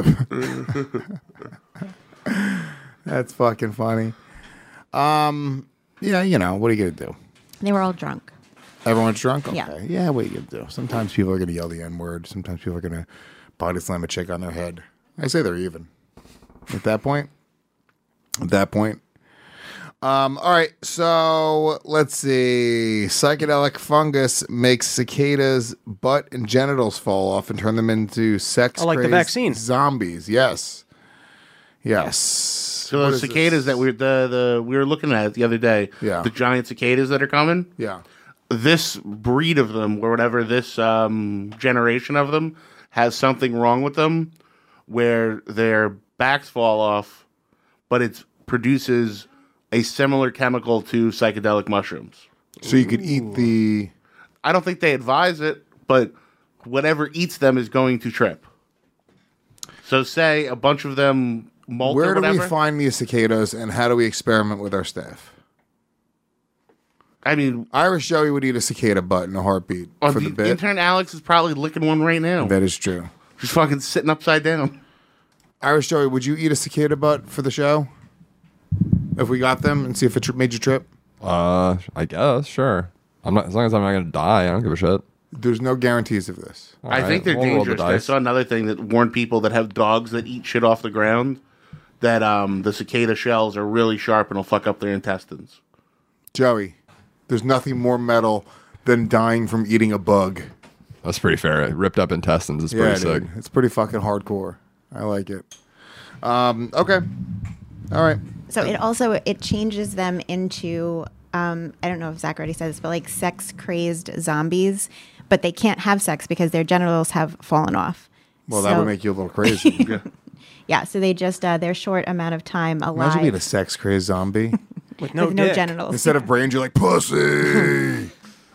get up. That's fucking funny. Um, yeah, you know, what are you gonna do? They were all drunk. Everyone's drunk? Okay. Yeah. Yeah, what are you gonna do? Sometimes people are gonna yell the N-word. Sometimes people are gonna body slam a chick on their head. I say they're even. At that point. At that point. Um, all right, so let's see. Psychedelic fungus makes cicadas' butt and genitals fall off and turn them into sex Oh, like the crazed vaccine. zombies. Yes. Yes. So What the is cicadas this? that we the the we were looking at the other day, Yeah. the giant cicadas that are coming. Yeah. This breed of them, or whatever, this um, generation of them, has something wrong with them, where their backs fall off, but it produces a similar chemical to psychedelic mushrooms. So you could eat the... I don't think they advise it, but whatever eats them is going to trip. So say a bunch of them molt Where or do whatever. we find these cicadas and how do we experiment with our staff? I mean, Irish Joey would eat a cicada butt in a heartbeat oh, for the the bit. intern Alex is probably licking one right now. That is true. Just fucking sitting upside down. Irish Joey, would you eat a cicada butt for the show? If we got them and see if it tr- made you trip? Uh, I guess, sure. I'm not, as long as I'm not going to die, I don't give a shit. There's no guarantees of this. All I right, think they're we'll roll the dangerous. I dice. saw another thing that warned people that have dogs that eat shit off the ground that um, the cicada shells are really sharp and will fuck up their intestines. Joey, there's nothing more metal than dying from eating a bug. That's pretty fair. Ripped up intestines is Yeah, pretty sick. dude. It's pretty fucking hardcore. I like it. Um, okay. All right. So it also it changes them into um, I don't know if Zach already said this, but like sex crazed zombies, but they can't have sex because their genitals have fallen off. Well, So- that would make you a little crazy. yeah. Yeah, so they just uh, their short amount of time alive Imagine being a sex crazed zombie. With no with no dick. genitals. Instead of brains, you're like, pussy.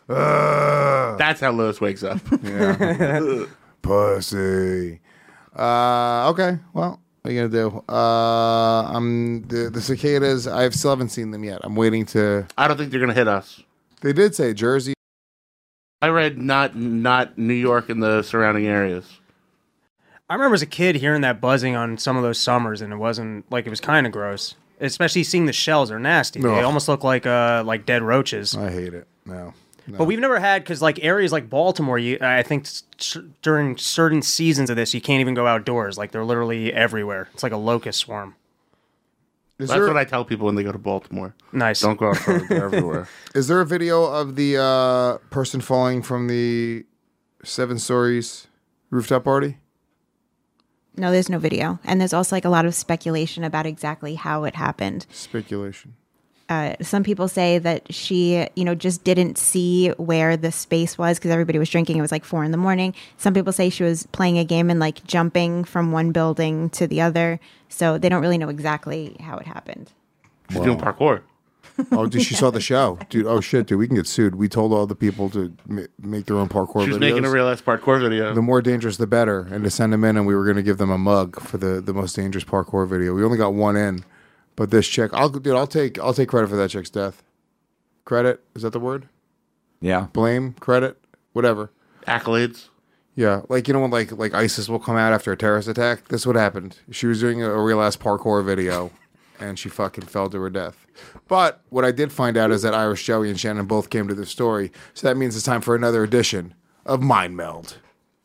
Uh, That's how Lewis wakes up. yeah. Pussy. Uh, okay. Well, what are you going to do? Uh, I'm the, the cicadas, I still haven't seen them yet. I'm waiting to. I don't think they're going to hit us. They did say Jersey. I read not not New York and the surrounding areas. I remember as a kid hearing that buzzing on some of those summers, and it wasn't like it was kind of gross. Especially seeing the shells are nasty. They Ugh. almost look like uh like dead roaches. I hate it. No. no. But we've never had because like areas like Baltimore, you I think s- during certain seasons of this, you can't even go outdoors. Like they're literally everywhere. It's like a locust swarm. Is That's there, what I tell people when they go to Baltimore. Nice. Don't go outside. They're everywhere. is there a video of the uh, person falling from the seven stories rooftop party? No, there's no video. And there's also like a lot of speculation about exactly how it happened. Speculation. Uh, some people say that she, you know, just didn't see where the space was because everybody was drinking. It was like four in the morning. Some people say she was playing a game and like jumping from one building to the other. So they don't really know exactly how it happened. She's doing parkour. Oh, dude, she saw the show, dude. Oh shit, dude, we can get sued. We told all the people to ma- make their own parkour She was videos. making a real ass parkour video. The more dangerous, the better, and to send them in, and we were going to give them a mug for the, the most dangerous parkour video. We only got one in, but this chick, I'll dude, I'll take I'll take credit for that chick's death. Credit, is that the word? Yeah. Blame, credit, whatever. Accolades. Yeah, like you know when like like ISIS will come out after a terrorist attack. This is what happened. She was doing a, a real ass parkour video, and she fucking fell to her death. But what I did find out is that Irish Joey and Shannon both came to this story, so that means it's time for another edition of Mind Meld.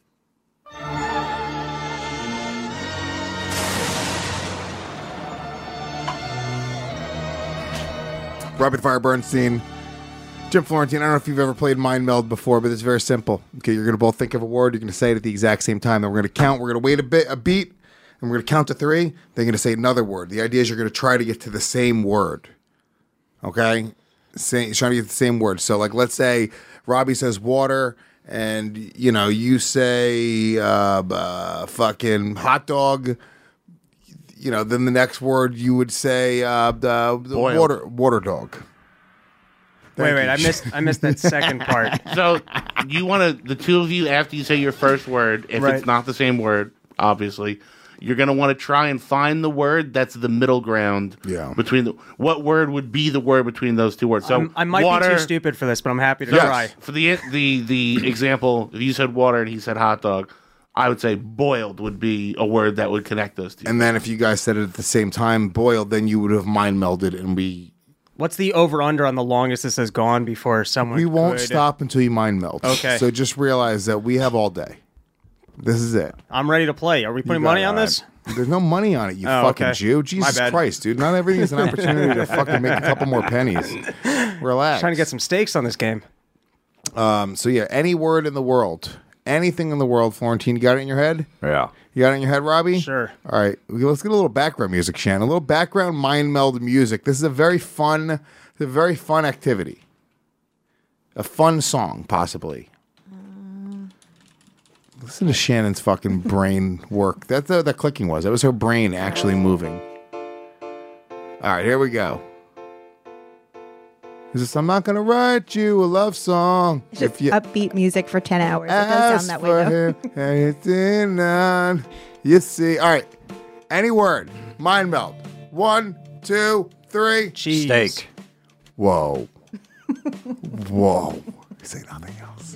Rapid Fire Bernstein, Jim Florentine. I don't know if you've ever played Mind Meld before, but it's very simple. Okay, you're going to both think of a word. You're going to say it at the exact same time. Then we're going to count. We're going to wait a bit, a beat, and we're going to count to three. Then you're going to say another word. The idea is you're going to try to get to the same word. Okay, Say, trying to get the same word. So, like, let's say Robbie says water, and you know you say uh, uh, fucking hot dog. You know, then the next word you would say uh, the, the Boiled. water water dog. Wait, Thank wait, you. I missed I missed that second part. So you want to, the two of you, after you say your first word, if Right. it's not the same word, obviously, you're going to want to try and find the word that's the middle ground. Yeah. Between the, what word would be the word between those two words? So I'm- I might water, be too stupid for this, but I'm happy to Yes. try. For the the the example, if you said water and he said hot dog, I would say boiled would be a word that would connect those two. And then if you guys said it at the same time, boiled, then you would have mind melded, and we What's the over under on the longest this has gone before someone? we won't could- stop until you mind meld. Okay. So just realize that we have all day. This is it. I'm ready to play. Are we putting You got money it, on all this? right. There's no money on it, you Oh, fucking okay. Jew. My Jesus bad. Christ, dude. Not everything is an opportunity to fucking make a couple more pennies. Relax. Trying to get some stakes on this game. Um, so yeah, any word in the world, anything in the world, Florentine, you got it in your head? Yeah. You got it in your head, Robbie? Sure. All right, let's get a little background music, Shannon. A little background mind meld music. This is a very fun, it's a very fun activity. A fun song, possibly. Listen to Shannon's fucking brain work. That's what that clicking was. That was her brain actually moving. All right, here we go. Is this, I'm not gonna write you a love song It's just if you upbeat music for ten hours. It does ask sound that for way, though. him, anything on. You see. All right. Any word. Mind meld. One, two, three. Cheese. Steak. Whoa. Whoa. Say nothing else.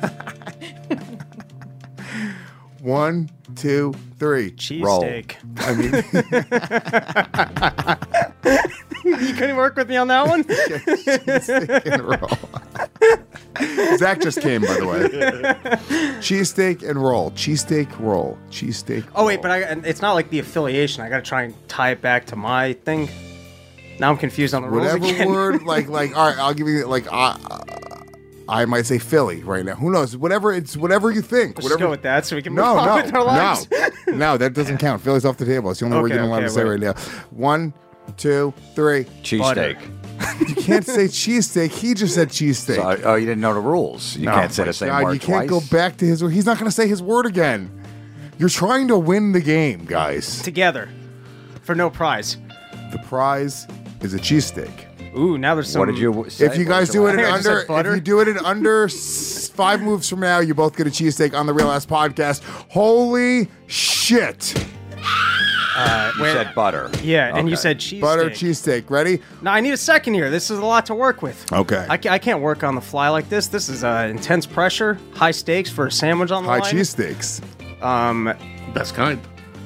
One, two, three. Cheese Roll. steak. I mean, You couldn't work with me on that one? Cheesesteak and roll. Zach just came, by the way. Cheesesteak and roll. Cheesesteak roll. Cheesesteak. Oh, wait, but I, it's not like the affiliation. I got to try and tie it back to my thing. Now I'm confused on the rules Whatever again. word, like, like, all right, I'll give you, like, uh, I might say Philly right now. Who knows? Whatever it's whatever you think. Let's whatever. just go with that so we can move No, on no, with our lives. no, no. That doesn't count. Philly's off the table. It's the only word Okay, you're allowed okay, to say wait. right now. One, two, three. Cheesesteak. You can't say cheesesteak. He just said cheesesteak. So, oh, you didn't know the rules. You No, can't say my the same God, word You can't twice. go back to his word. He's not going to say his word again. You're trying to win the game, guys. Together. For no prize. The prize is a cheesesteak. Ooh, now there's some... What did you say? If you What guys was do the it in I just said under, if butter. you do it in under s- five moves from now, you both get a cheesesteak on the Real Ass Podcast. Holy shit! Uh, You wait, said butter. Yeah, and you Okay. said cheese Butter steak. cheesesteak. Ready? No, I need a second here. This is a lot to work with. Okay. I, ca- I can't work on the fly like this. This is uh, intense pressure, high stakes for a sandwich on the High line. cheesesteaks. Um, Best kind.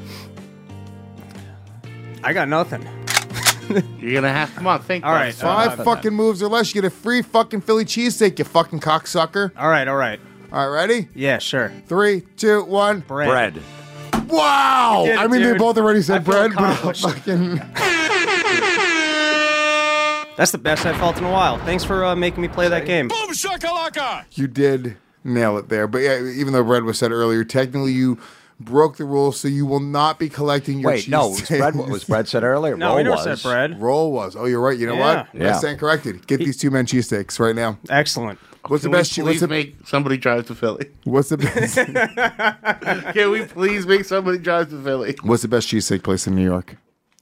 I got nothing. You're gonna have. Come on, think. All about right, it. Five Uh, fucking moves or less, you get a free fucking Philly cheesesteak, you fucking cocksucker. All right, all right. All right, ready? Yeah, sure. Three, two, one. Bread. Bread. Wow! You did it, I mean, they dude. both already I said feel bread, but accomplished. fucking. That's the best I felt in a while. Thanks for uh, making me play that game. Boom shakalaka! You did nail it there. But yeah, even though bread was said earlier, technically you broke the rules, so you will not be collecting your Wait, no. Was cheesesteaks. bread, what was bread said earlier? No, Roll we never was. said bread. Roll was. Oh, you're right. You know Yeah. what? Yeah. I stand corrected. Get these two men cheesesteaks right now. Excellent. What's Can the best? we che- What's please the, make somebody drive to Philly? what's the best? Can we please make somebody drive to Philly? What's the best cheesesteak place in New York?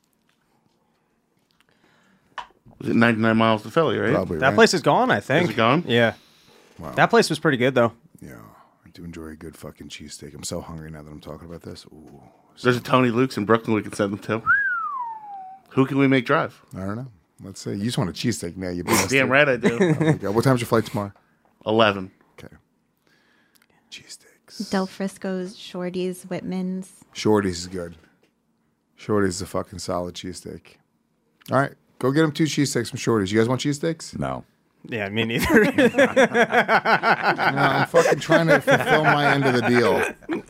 Was it ninety-nine miles to Philly, right? Probably. That right? place is gone, I think. Is it gone? Yeah. That place was pretty good, though. Yeah, I do enjoy a good fucking cheesesteak. I'm so hungry now that I'm talking about this. Ooh, There's a Tony Luke's in Brooklyn we can send them to. Who can we make drive? I don't know. Let's see. You just want a cheesesteak now. You bastard. Damn right I do. Oh my God. What time's your flight tomorrow? Eleven. Okay. Cheesesteaks. Del Frisco's, Shorty's, Whitman's. Shorty's is good. Shorty's is a fucking solid cheesesteak. All right, go get them two cheesesteaks from Shorty's. You guys want cheesesteaks? No. Yeah, me neither. No, I'm fucking trying to fulfill my end of the deal.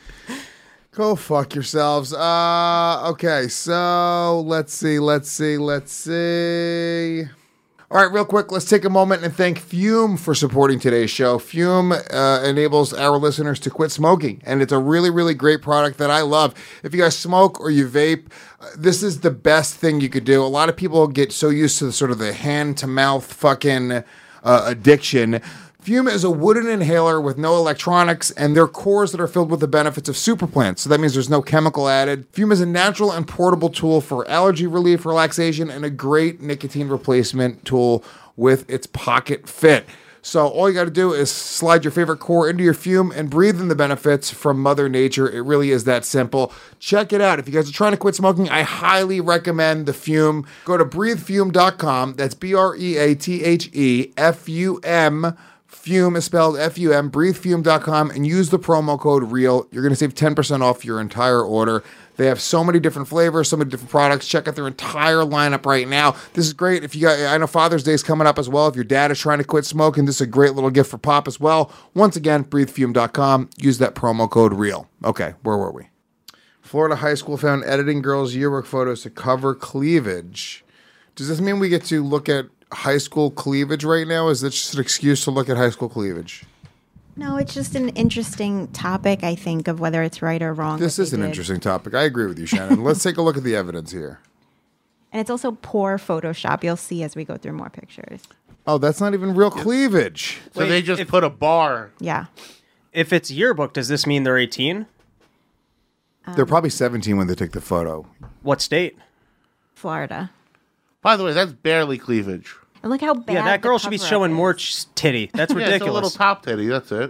Go fuck yourselves. Uh, okay, so let's see, let's see, let's see. All right, real quick, let's take a moment and thank Fume for supporting today's show. Fume uh, enables our listeners to quit smoking, and it's a really, really great product that I love. If you guys smoke or you vape, uh, this is the best thing you could do. A lot of people get so used to the sort of the hand-to-mouth fucking uh, addiction. Fume is a wooden inhaler with no electronics, and they're cores that are filled with the benefits of superplants. So that means there's no chemical added. Fume is a natural and portable tool for allergy relief, relaxation, and a great nicotine replacement tool with its pocket fit. So all you got to do is slide your favorite core into your Fume and breathe in the benefits from Mother Nature. It really is that simple. Check it out. If you guys are trying to quit smoking, I highly recommend the Fume. Go to breathe fume dot com. That's B R E A T H E F U M. Fume is spelled F U M, breathe fume dot com, and use the promo code REAL. You're going to save ten percent off your entire order. They have so many different flavors, so many different products. Check out their entire lineup right now. This is great. If you got, I know Father's Day is coming up as well. If your dad is trying to quit smoking, this is a great little gift for Pop as well. Once again, breathe fume dot com. Use that promo code REAL. Okay, where were we? Florida high school found editing girls' yearbook photos to cover cleavage. Does this mean we get to look at high school cleavage right now? Is this just an excuse to look at high school cleavage? No, it's just an interesting topic, I think, of whether it's right or wrong. This what is they an did. interesting topic. I agree with you, Shannon. Let's take a look at the evidence here. And it's also poor Photoshop. You'll see as we go through more pictures. Oh, that's not even real cleavage. So Wait, they just if- put a bar. Yeah. If it's yearbook, does this mean they're eighteen? They're probably seventeen when they took the photo. What state? Florida. By the way, that's barely cleavage. And look how bad Yeah, that the girl should be cover-up showing is. more ch- titty. That's Yeah, it's a little ridiculous. top titty. That's it.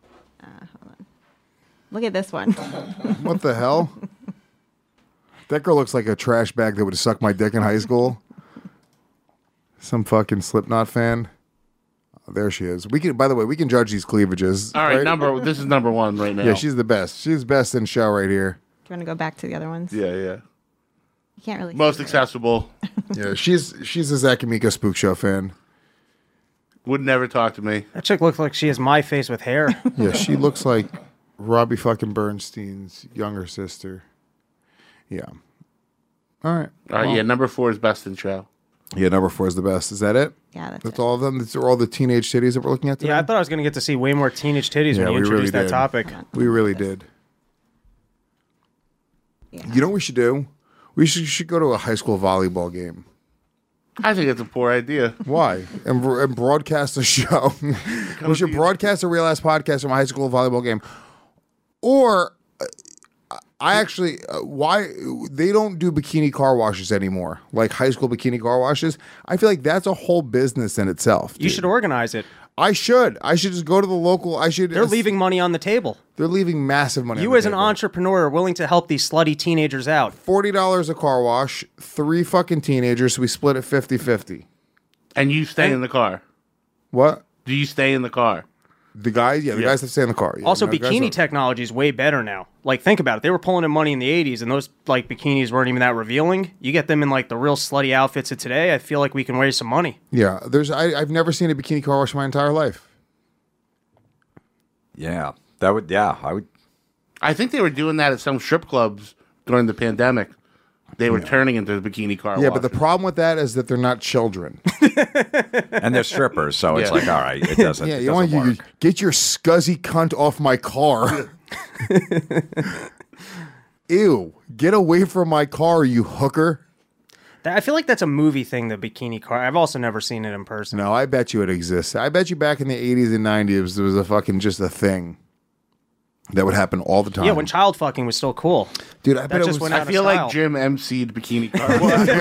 Look at this one. What the hell? That girl looks like a trash bag that would have sucked my dick in high school. Some fucking Slipknot fan. Oh, there she is. We can. By the way, we can judge these cleavages. All right, number. This is number one right now. Yeah, she's the best. She's best in show right here. Do you want to go back to the other ones? Yeah, yeah. You can't really Most see her. accessible. Yeah, she's she's a Zach and Miko Spook Show fan. Would never talk to me. That chick looks like she has my face with hair. Yeah, she looks like Robbie fucking Bernstein's younger sister. Yeah. All right. All right, Well, yeah, number four is Best in Show. Yeah, number four is the best. Is that it? Yeah, that's, That's all of them? These are all the teenage titties that we're looking at today? Yeah, I thought I was going to get to see way more teenage titties Yeah, when you we really introduced that did. topic. We really did. You know what we should do? We should, should go to a high school volleyball game. I think it's a poor idea. Why? And, bro- and broadcast a show. We should broadcast a Real Ass podcast from a high school volleyball game. Or, uh, I actually, uh, why, they don't do bikini car washes anymore, like high school bikini car washes. I feel like that's a whole business in itself. You should organize it. I should. I should just go to the local, I should. They're leaving money on the table. They're leaving massive money on You the as an table. entrepreneur are willing to help these slutty teenagers out. forty dollars a car wash, three fucking teenagers, so we split it fifty-fifty. And you stay in the car. What? Do you stay in the car? The guys, yeah, the Yeah. guys that stay in the car. Yeah, Also, no, guys bikini don't. technology is way better now. Like, think about it. They were pulling in money in the eighties, and those like bikinis weren't even that revealing. You get them in like the real slutty outfits of today. I feel like we can raise some money. Yeah, there's. I, I've never seen a bikini car wash in my entire life. Yeah, that would. Yeah, I would. I think they were doing that at some strip clubs during the pandemic. They were turning into bikini car Yeah, washes. but the problem with that is that they're not children. And they're strippers, so it's Yeah. like, all right, it doesn't. yeah, it you want doesn't you work. get your scuzzy cunt off my car. Ew! Get away from my car, you hooker. That- I feel like that's a movie thing, the bikini car. I've also never seen it in person. No, I bet you it exists. I bet you back in the eighties and nineties there was a fucking just a thing that would happen all the time. Yeah, when child fucking was still cool. Dude, I That bet it just was. went out I of feel style. like Jim emceed bikini car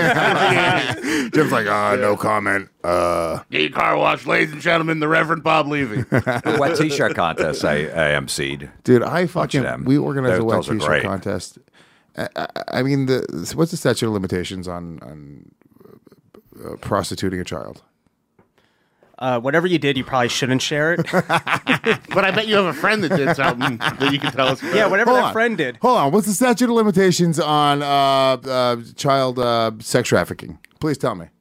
wash. Jim's like, ah, no comment. Uh, Bikini car wash, ladies and gentlemen, the Reverend Bob Levy. The wet t-shirt contest I, I emceed. dude, I Bunch fucking of them. we organized Those- a wet those are t-shirt great. contest. I, I, I mean, the what's the statute of limitations on on uh, prostituting a child? Uh, whatever you did, you probably shouldn't share it. But I bet you have a friend that did something that you can tell us about. Yeah, whatever Hold that on. friend did. Hold on, what's the statute of limitations on uh, uh, child uh, sex trafficking? Please tell me.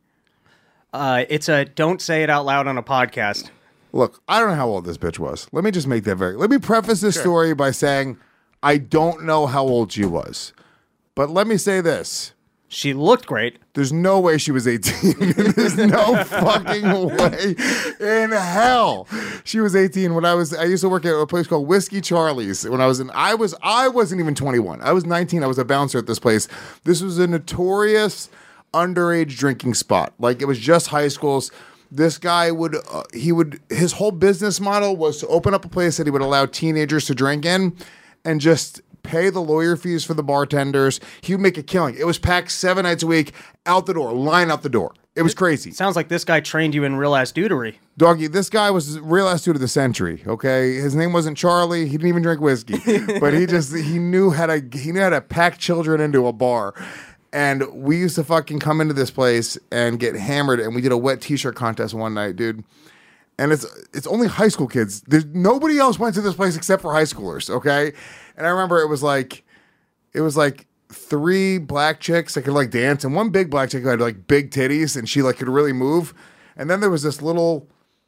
Uh, it's a don't say it out loud on a podcast. Look, I don't know how old this bitch was. Let me just make that very. Let me preface this story by saying I don't know how old she was, but let me say this. She looked great. There's no way she was eighteen. There's no fucking way in hell she was eighteen. When I was, I used to work at a place called Whiskey Charlie's. When I was in, I was, I wasn't even twenty-one. I was nineteen. I was a bouncer at this place. This was a notorious underage drinking spot. Like it was just high schools. This guy would, uh, he would, his whole business model was to open up a place that he would allow teenagers to drink in, and just pay the lawyer fees for the bartenders. He would make a killing. It was packed seven nights a week, out the door, line out the door. It was crazy. Sounds like this guy trained you in real ass dudery. Doggy, this guy was real ass dude of the century, okay? His name wasn't Charlie. He didn't even drink whiskey. But he just, he knew how to, he knew how to pack children into a bar. And we used to fucking come into this place and get hammered, and we did a wet t-shirt contest one night, dude. And it's it's only high school kids. There's nobody else went to this place except for high schoolers, okay? And I remember it was like it was like three black chicks that could like dance, and one big black chick who had like big titties and she like could really move. And then there was this little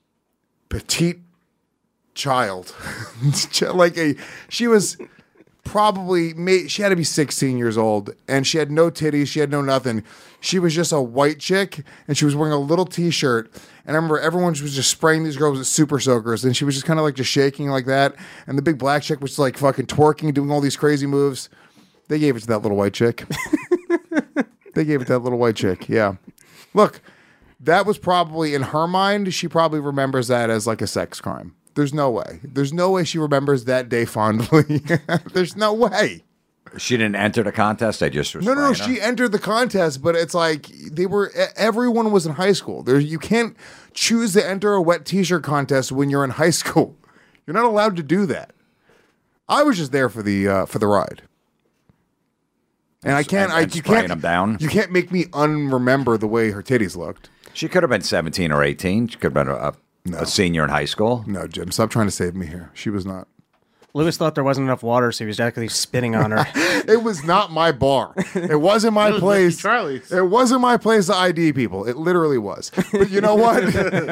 petite child. like a she was probably may, she had to be sixteen years old, and she had no titties, she had no nothing. She was just a white chick, and she was wearing a little t-shirt. And I remember everyone was just spraying these girls with super soakers, and she was just kind of like just shaking like that. And the big black chick was like fucking twerking, doing all these crazy moves. They gave it to that little white chick. They gave it to that little white chick. Yeah. Look, that was probably in her mind. She probably remembers that as like a sex crime. There's no way. There's no way she remembers that day fondly. There's no way. She didn't enter the contest. They just were No, no, no. spraying her? She entered the contest, but it's like they were. Everyone was in high school. There, you can't choose to enter a wet t-shirt contest when you're in high school. You're not allowed to do that. I was just there for the uh, for the ride, and I can't. And- I and you spraying can't them down? You can't make me unremember the way her titties looked. She could have been seventeen or eighteen. She could have been a, a, a senior in high school. No, Jim, stop trying to save me here. She was not. Lewis thought there wasn't enough water, so he was actually spitting on her. It was not my bar. It wasn't my It was place. Mickey Charlie's. It wasn't my place to I D people. It literally was. But you know what?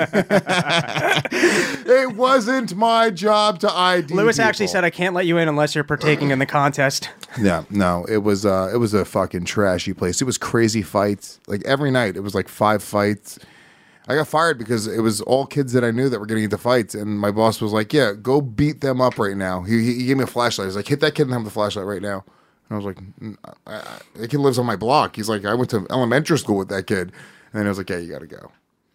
It wasn't my job to I D Lewis people. actually said, I can't let you in unless you're partaking in the contest. Yeah, no, it was uh, it was a fucking trashy place. It was crazy fights. Like every night, it was like five fights. I got fired because it was all kids that I knew that were getting into fights, and my boss was like, "Yeah, go beat them up right now." He, he, he gave me a flashlight. He's like, "Hit that kid and have the flashlight right now." And I was like, mm, I, I, "That kid lives on my block." He's like, "I went to elementary school with that kid," and then I was like, "Yeah, you got to go.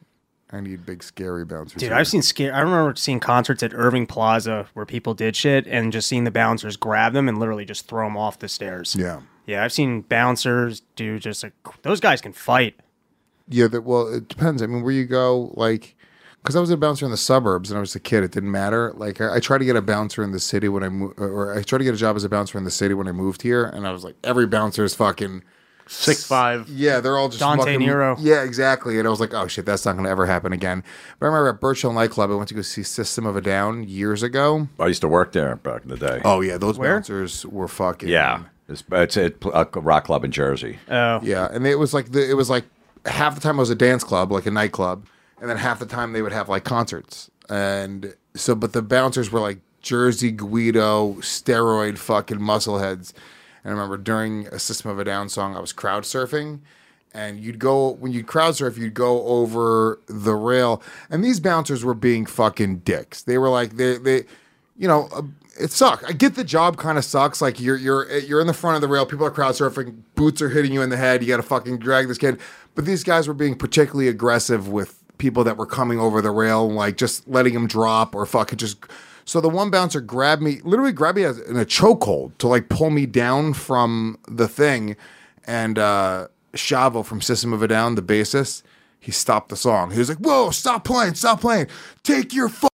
I need big scary bouncers." Dude, here." I've seen scare. I remember seeing concerts at Irving Plaza where people did shit and just seeing the bouncers grab them and literally just throw them off the stairs. Yeah. Yeah, I've seen bouncers do just like, those guys can fight. Yeah, that, well, it depends. I mean, where you go, like, because I was a bouncer in the suburbs and I was a kid, it didn't matter. Like, I, I tried to get a bouncer in the city when I moved, or I tried to get a job as a bouncer in the city when I moved here, and I was like, every bouncer is fucking Six five. Yeah, they're all just Dante fucking, Nero. Yeah, exactly. And I was like, oh shit, that's not going to ever happen again. But I remember at Birch Hill nightclub, I went to go see System of a Down years ago. I used to work there back in the day. Oh yeah, those Where? bouncers were fucking Yeah, it's, it's a, a rock club in Jersey. Oh. Yeah, and it was like the, it was like half the time it was a dance club, like a nightclub, and then half the time they would have like concerts. And so, but the bouncers were like Jersey Guido, steroid fucking muscleheads. And I remember during a System of a Down song, I was crowd surfing, and you'd go when you'd crowd surf, you'd go over the rail, and these bouncers were being fucking dicks. They were like they they, you know. Uh, It sucked. I get the job kind of sucks. Like you're you're you're in the front of the rail. People are crowd surfing. Boots are hitting you in the head. You got to fucking drag this kid. But these guys were being particularly aggressive with people that were coming over the rail, like just letting them drop or fucking just. So the one bouncer grabbed me, literally grabbed me as, in a chokehold to like pull me down from the thing. And uh, Shavo from System of a Down, the bassist, he stopped the song. He was like, "Whoa, stop playing, stop playing. Take your fucking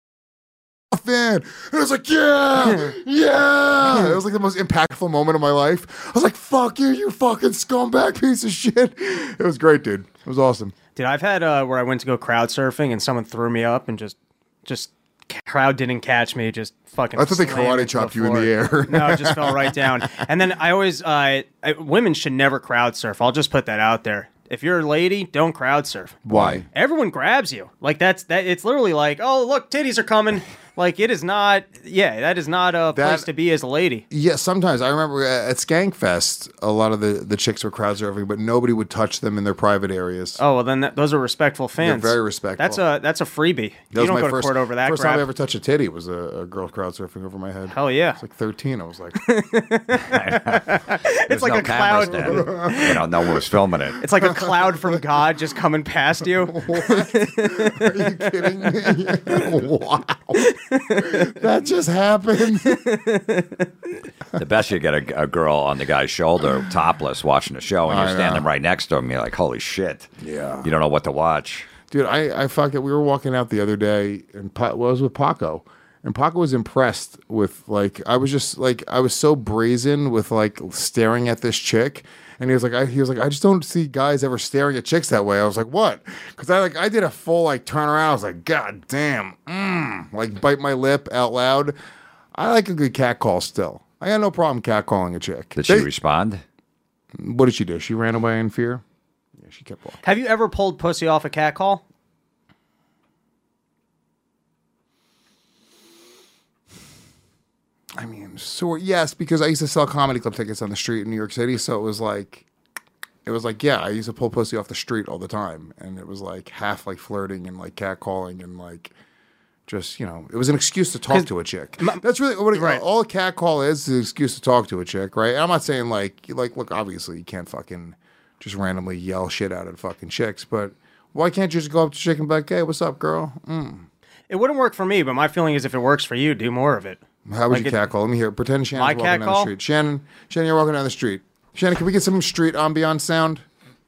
fan." And I was like, yeah, yeah. It was like the most impactful moment of my life. I was like, fuck you, you fucking scumbag piece of shit. It was great, dude. It was awesome. Dude, I've had uh, where I went to go crowd surfing and someone threw me up and just, just crowd didn't catch me. Just fucking. I thought they slammed karate into chopped the you in the floor. air. No, it just fell right down. And then I always, uh, I, women should never crowd surf. I'll just put that out there. If you're a lady, don't crowd surf. Why? Everyone grabs you. Like that's that. It's literally like, oh look, titties are coming. Like it is not. Yeah, that is not a That- place to be as a lady. Yeah, sometimes. I remember at Skankfest, a lot of the, the chicks were crowd surfing, but nobody would touch them in their private areas. Oh well, then that, those are respectful fans. They're very respectful. That's a that's a freebie. That you don't was my go first, to court over that First crap. time I ever touched a titty was a, a girl crowd surfing over my head. Hell yeah! I was like thirteen. I was like, It's like no a cameras cloud. then. You know, no one was filming it. It's like a cloud from God just coming past you. are you kidding me? Wow. That just happened. The best you get a, a girl on the guy's shoulder, topless, watching the show, and I you're standing know. right next to him. You're like, holy shit. Yeah. You don't know what to watch. Dude, I, I fuck it. We were walking out the other day, and pa- well, I was with Paco, and Paco was impressed with like I was just like I was so brazen with like staring at this chick, and he was like I, he was like I just don't see guys ever staring at chicks that way. I was like, what? Because I like I did a full like turn around. I was like, God damn, mm, like bite my lip out loud. I like a good cat call still. I got no problem catcalling a chick. Did she They- respond? What did she do? She ran away in fear. Yeah, she kept walking. Have you ever pulled pussy off a cat call? I mean, sort yes, because I used to sell comedy club tickets on the street in New York City, so it was like, it was like, yeah, I used to pull pussy off the street all the time, and it was like half like flirting and like catcalling and like, just you know, it was an excuse to talk to a chick. That's really what it, Right. all a catcall is, is an excuse to talk to a chick, right? And I'm not saying like, like, look, obviously you can't fucking just randomly yell shit out at fucking chicks, but why can't you just go up to a chick and be like, hey, what's up, girl? Mm. It wouldn't work for me, but my feeling is if it works for you, do more of it. How would Like you it- catcall? Let me hear. Pretend Shannon's My walking down the catcall? street. Shannon, Shannon, you're walking down the street. Shannon, can we get some street ambiance sound?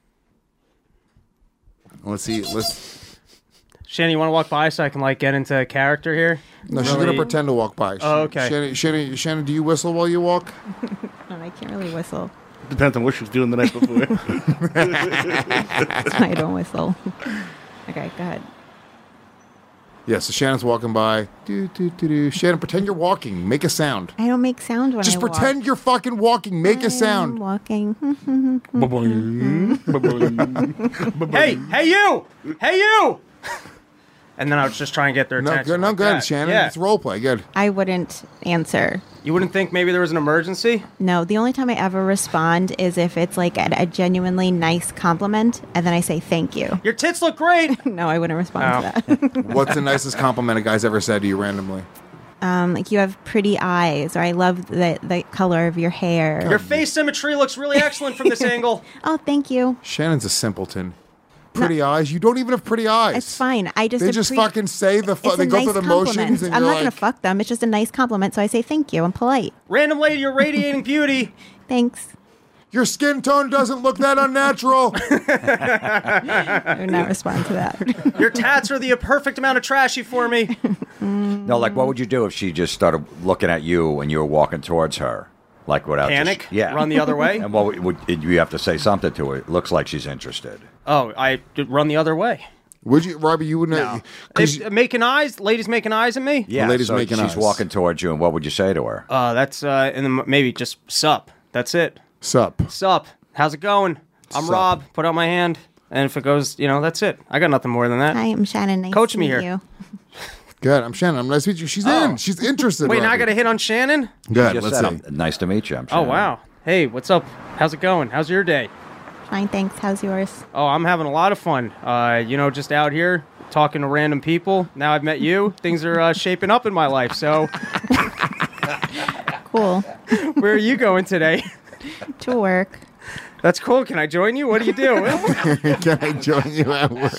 Let's see. Let's. Shannon, you want to walk by so I can like get into character here? No, she's Really- gonna pretend to walk by. Oh, okay. Shannon, Shannon, Shannon, do you whistle while you walk? No, I can't really whistle. Depends on what she was doing the night before. I don't whistle. Okay, go ahead. Yeah, so Shannon's walking by. Do, do, do, do. Shannon, pretend you're walking. Make a sound. I don't make sound when Just I pretend walk. you're fucking walking. Make a I'm sound. walking. Hey, hey you! Hey you! And then I was just trying to get their No, attention. good, no, like good, that. Shannon. Yeah. It's role play. Good. I wouldn't answer. You wouldn't think maybe there was an emergency? No, the only time I ever respond is if it's like a, a genuinely nice compliment, and then I say thank you. Your tits look great. No, I wouldn't respond Oh. to that. What's the nicest compliment a guy's ever said to you randomly? Um, like you have pretty eyes, or I love the the color of your hair. Your face symmetry looks really excellent from this angle. Oh, thank you. Shannon's a simpleton. Pretty eyes. You don't even have pretty eyes. It's fine. I just They just appre- fucking say the. Fu- It's they a go nice through the compliment. motions, and I'm you're not gonna like, fuck them. It's just a nice compliment, so I say thank you. I'm polite. Random lady, you're radiating beauty. Thanks. your skin tone doesn't look that unnatural. I would not respond to that. Your tats are the perfect amount of trashy for me. No, like what would you do if she just started looking at you and you were walking towards her? Like without Panic? just- yeah, Run the other way? And what would, would you have to say something to her? It looks like she's interested. Oh, I did run the other way. Would you, Robbie? You wouldn't. No. Because If- making eyes, ladies making eyes at me. Yeah, lady's so making she's eyes. walking towards you, and what would you say to her? Uh, that's uh, and then maybe just sup. That's it. sup? Sup. How's it going? I'm Sup. Rob. Put out my hand, and if it goes, you know, that's it. I got nothing more than that. Hi, I'm Shannon. Nice Coach to me meet here. you. Good. I'm Shannon. I'm nice to meet you. She's Oh. in. She's interested. Wait, now I Robbie. got to hit on Shannon. Good. Just Let's said, see. "I'm- nice to meet you. I'm Oh Shannon." wow. Hey, what's up? How's it going? How's your day? Fine, thanks. How's yours? Oh, I'm having a lot of fun. Uh, you know, just out here talking to random people. Now I've met you. Things are uh, shaping up in my life. So, Cool. where are you going today? To work. That's cool. Can I join you? What do you do? Can I join you at work?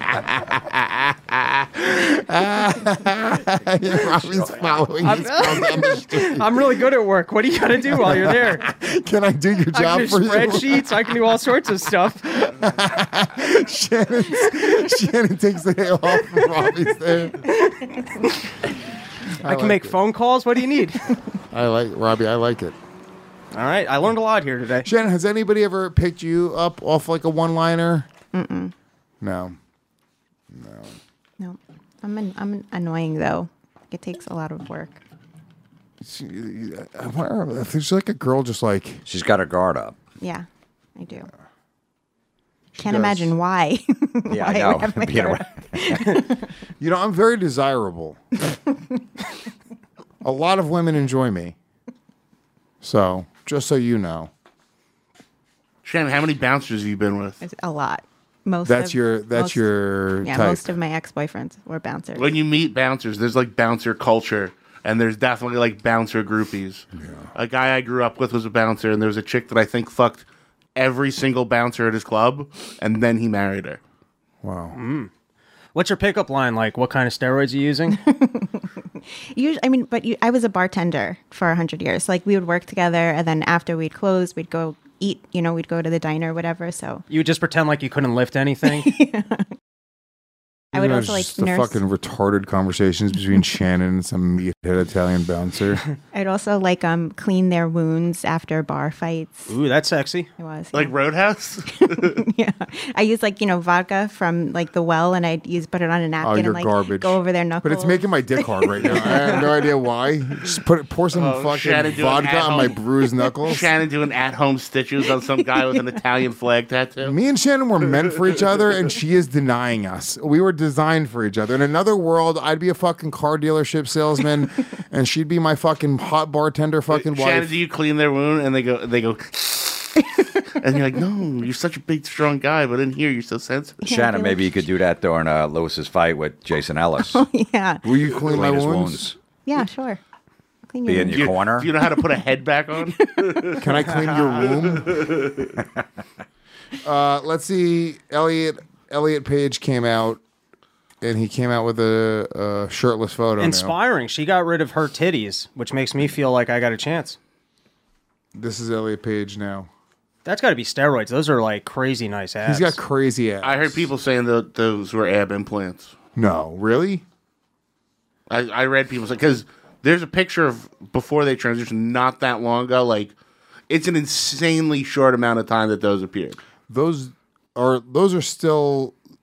Robbie's following I'm, his girl down the street. I'm really good at work. What do you got to do while you're there? Can I do your I job can do for you? spreadsheets. I can do all sorts of stuff. Shannon, Shannon takes the day off and Robbie's there. I, like can make it. phone calls. What do you need? I like Robbie. I like it. All right. I learned a lot here today. Shannon, has anybody ever picked you up off like a one-liner? Mm-mm. No. No. I'm an, I'm an annoying though. It takes a lot of work. She- I wonder if there's like a girl just like She's got her guard up. Yeah, I do. She Can't does. imagine why. Yeah, Why I would know. have my Being guard around- You know, I'm very desirable. A lot of women enjoy me. So, just so you know. Shannon, how many bouncers have you been with? It's a lot. Most. That's of, your that's most- your Yeah, type. most of my ex-boyfriends were bouncers. When you meet bouncers, there's like bouncer culture, and there's definitely like bouncer groupies. A guy I grew up with was a bouncer, and there was a chick that I think fucked every single bouncer at his club, and then he married her. Wow. Mm. What's your pickup line like? What kind of steroids are you using? Usually, I mean, but you, I was a bartender for a hundred years. Like we would work together, and then after we'd close, we'd go eat. You know, we'd go to the diner, or whatever. So You would just pretend like you couldn't lift anything? I would You know, also like just the nurse. fucking retarded conversations between Shannon and some meathead Italian bouncer. I'd also like um clean their wounds after bar fights. Ooh, that's sexy. It was Like Roadhouse? yeah. I use like you know vodka from like the well, and I'd use put it on a napkin Oh, you're and like garbage. go over their knuckles. But it's making my dick hard right now. I have no idea why. Just put it, pour some Oh, fucking Shannon doing vodka on my at-home- bruised knuckles. Shannon doing at-home stitches on some guy with an Italian flag tattoo. Me and Shannon were meant for each other, and she is denying us. We were designed for each other. In another world, I'd be a fucking car dealership salesman, and she'd be my fucking hot bartender fucking Shannon, wife. do you clean their wound? And they go, they go, and you're like, no, you're such a big, strong guy, but in here you're so sensitive. Shannon, maybe you could do that during uh, Lewis's fight with Jason Ellis. yeah. Will you clean my his wounds? Yeah, sure. I'll clean Be your in wounds. your Do you, corner. do you know how to put a head back on? Can I clean your womb? uh, let's see. Elliot Elliot Page came out, and he came out with a, a shirtless photo. now. Inspiring. She got rid of her titties, which makes me feel like I got a chance. This is Elliot Page now. That's got to be steroids. Those are like crazy nice abs. He's got crazy abs. I heard people saying that those were ab implants. No, really? I, I read people say, because there's a picture of before they transitioned not that long ago. Like, it's an insanely short amount of time that those appeared. Those are those are still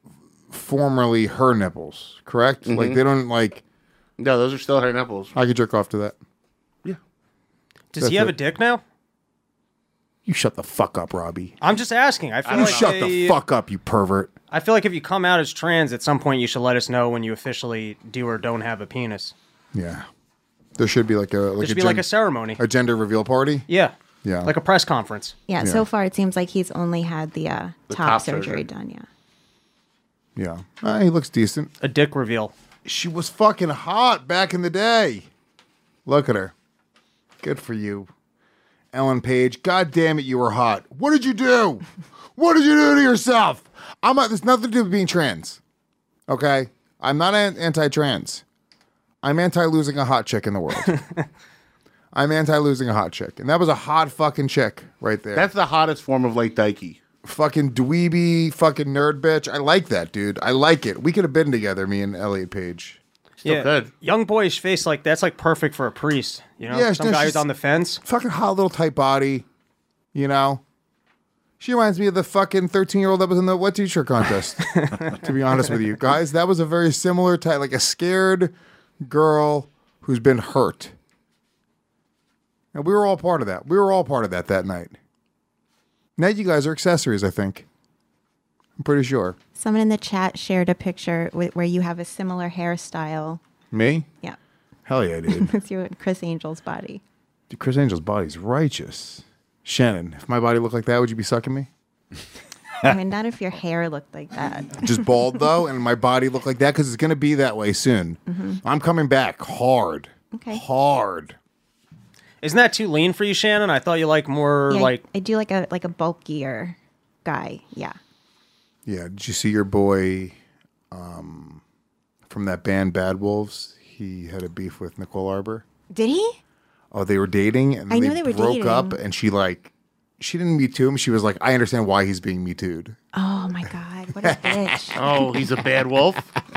formerly her nipples, correct? Mhm. Like they don't like. No, those are still her nipples. I could jerk off to that. Yeah. Does That's he have it. a dick now? You shut the fuck up, Robbie. I'm just asking. I feel You like shut they- the fuck up, you pervert. I feel like if you come out as trans, at some point you should let us know when you officially do or don't have a penis. Yeah. There should be like a like There should a be like a ceremony. a gender reveal party. Yeah. Yeah. Like a press conference. Yeah, so far it seems like he's only had the, uh, The top, top surgery, surgery. done, yeah. Yeah. Uh, he looks decent. A dick reveal. She was fucking hot back in the day. Look at her. Good for you. Ellen Page, God damn it, you were hot. What did you do? What did you do to yourself? I'm not, there's nothing to do with being trans. Okay? I'm not an- anti-trans. I'm anti-losing a hot chick in the world. I'm anti-losing a hot chick. And that was a hot fucking chick right there. That's the hottest form of Lake Dikey. Fucking dweeby, fucking nerd bitch. I like that, dude. I like it. We could have been together, me and Elliot Page. yeah. good. Young boyish face like that's like perfect for a priest. You know, Yeah, some no, guy she's- who's on the fence. Fucking hot little tight body, you know. She reminds me of the fucking thirteen-year-old that was in the wet t-shirt contest. To be honest with you, guys, that was a very similar type, like a scared girl who's been hurt. And we were all part of that. We were all part of that that night. Now you guys are accessories, I think. I'm pretty sure. Someone in the chat shared a picture with, where you have a similar hairstyle. Me? Yeah. Hell yeah, dude. With you and Chris Angel's body. Dude, Chris Angel's body's righteous. Shannon, if my body looked like that, would you be sucking me? I mean, not if your hair looked like that. Just bald though, and my body looked like that because it's gonna be that way soon. Mhm. I'm coming back hard. Okay. Hard. Isn't that too lean for you, Shannon? I thought you like more Yeah, like I do like a like a bulkier guy. Yeah. Yeah. Did you see your boy um, from that band Bad Wolves? He had a beef with Nicole Arbor. Did he? Oh, they were dating, and I they know they were broke up, dating. and she like, she didn't me too him. She was like, I understand why he's being me too'd. Oh my God! What a bitch. Oh, he's a bad wolf?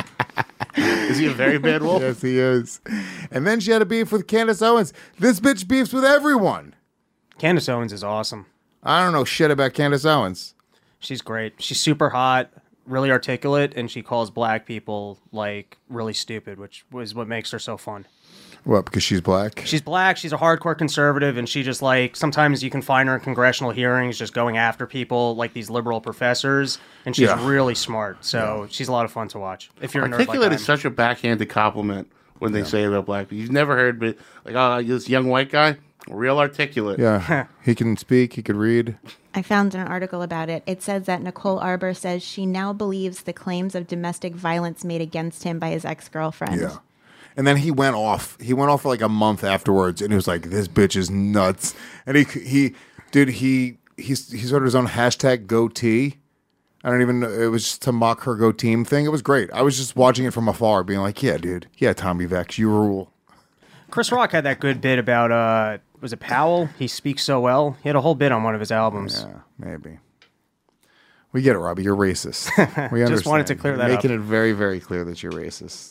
Is he a very bad wolf? Yes, he is. And then she had a beef with Candace Owens. This bitch beefs with everyone. Candace Owens is awesome. I don't know shit about Candace Owens. She's great. She's super hot, really articulate, and she calls black people like really stupid, which was what makes her so fun. What? Because she's black. She's black. She's a hardcore conservative, and she just like sometimes you can find her in congressional hearings just going after people like these liberal professors, and she's Yeah. really smart. So she's a lot of fun to watch. If you're a nerd like Articulate I is am. such a backhanded compliment when they say about black people. You've never heard, but like, oh, this young white guy, real articulate. Yeah. He can speak. He could read. I found an article about it. It says that Nicole Arbor says she now believes the claims of domestic violence made against him by his ex-girlfriend. Yeah. And then he went off. He went off for like a month afterwards, and he was like, "This bitch is nuts." And he he, dude, he he he started his own hashtag goatee. I don't even know. It was just to mock her go team thing. It was great. I was just watching it from afar, being like, "Yeah, dude. Yeah, Tommy Vex, you rule." Chris Rock had that good bit about uh was it Powell? He speaks so well. He had a whole bit on one of his albums. Yeah, maybe. We get it, Robbie. You're racist. We Just understand. wanted to clear that You're up. Making it very, very clear that you're racist.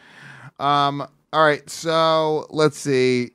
Um. All right. So let's see.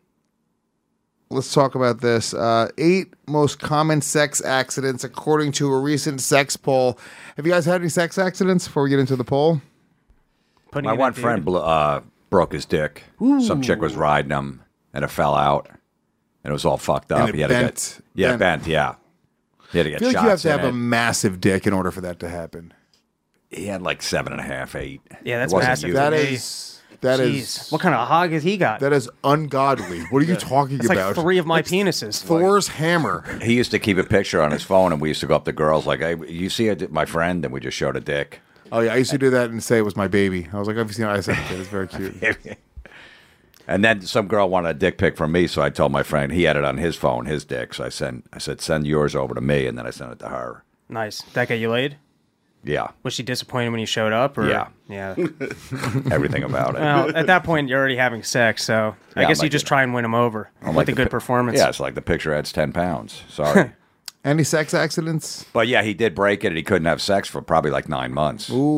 Let's talk about this. Uh, eight most common sex accidents according to a recent sex poll. Have you guys had any sex accidents before we get into the poll? Putting My it one in friend theory. blew, uh, broke his dick. Some chick was Ooh. riding him, and it fell out, and it was all fucked up. And it he had bent. to get yeah Bent. bent. Yeah, he had to I get feel like shots you have to in have a it. massive dick in order for that to happen. He had like seven and a half, eight. Yeah, that's It wasn't massive. huge. That me. is that is Jeez. What kind of hog has he got? that is ungodly. What are you talking That's like about? three of my penises. Thor's hammer. He used to keep a picture on his phone, and we used to go up to girls like, "Hey, you see a, my friend?" And we just showed a dick. Oh yeah, I used to do that and say it was my baby. I was like, I've seen I said it. It's very cute. And then some girl wanted a dick pic from me, so I told my friend he had it on his phone, his dick. So I sent, I said, send yours over to me, and then I sent it to her. Nice. That got you laid? Yeah, Was she disappointed when you showed up? Or? Yeah. Yeah. everything about it. Well, at that point, you're already having sex, so I Yeah, guess I'm you like just the- try and win them over I'm with like a the good pi- performance. Yeah, it's like the picture adds ten pounds. Sorry. Any sex accidents? But yeah, he did break it, and he couldn't have sex for probably like nine months. Ooh.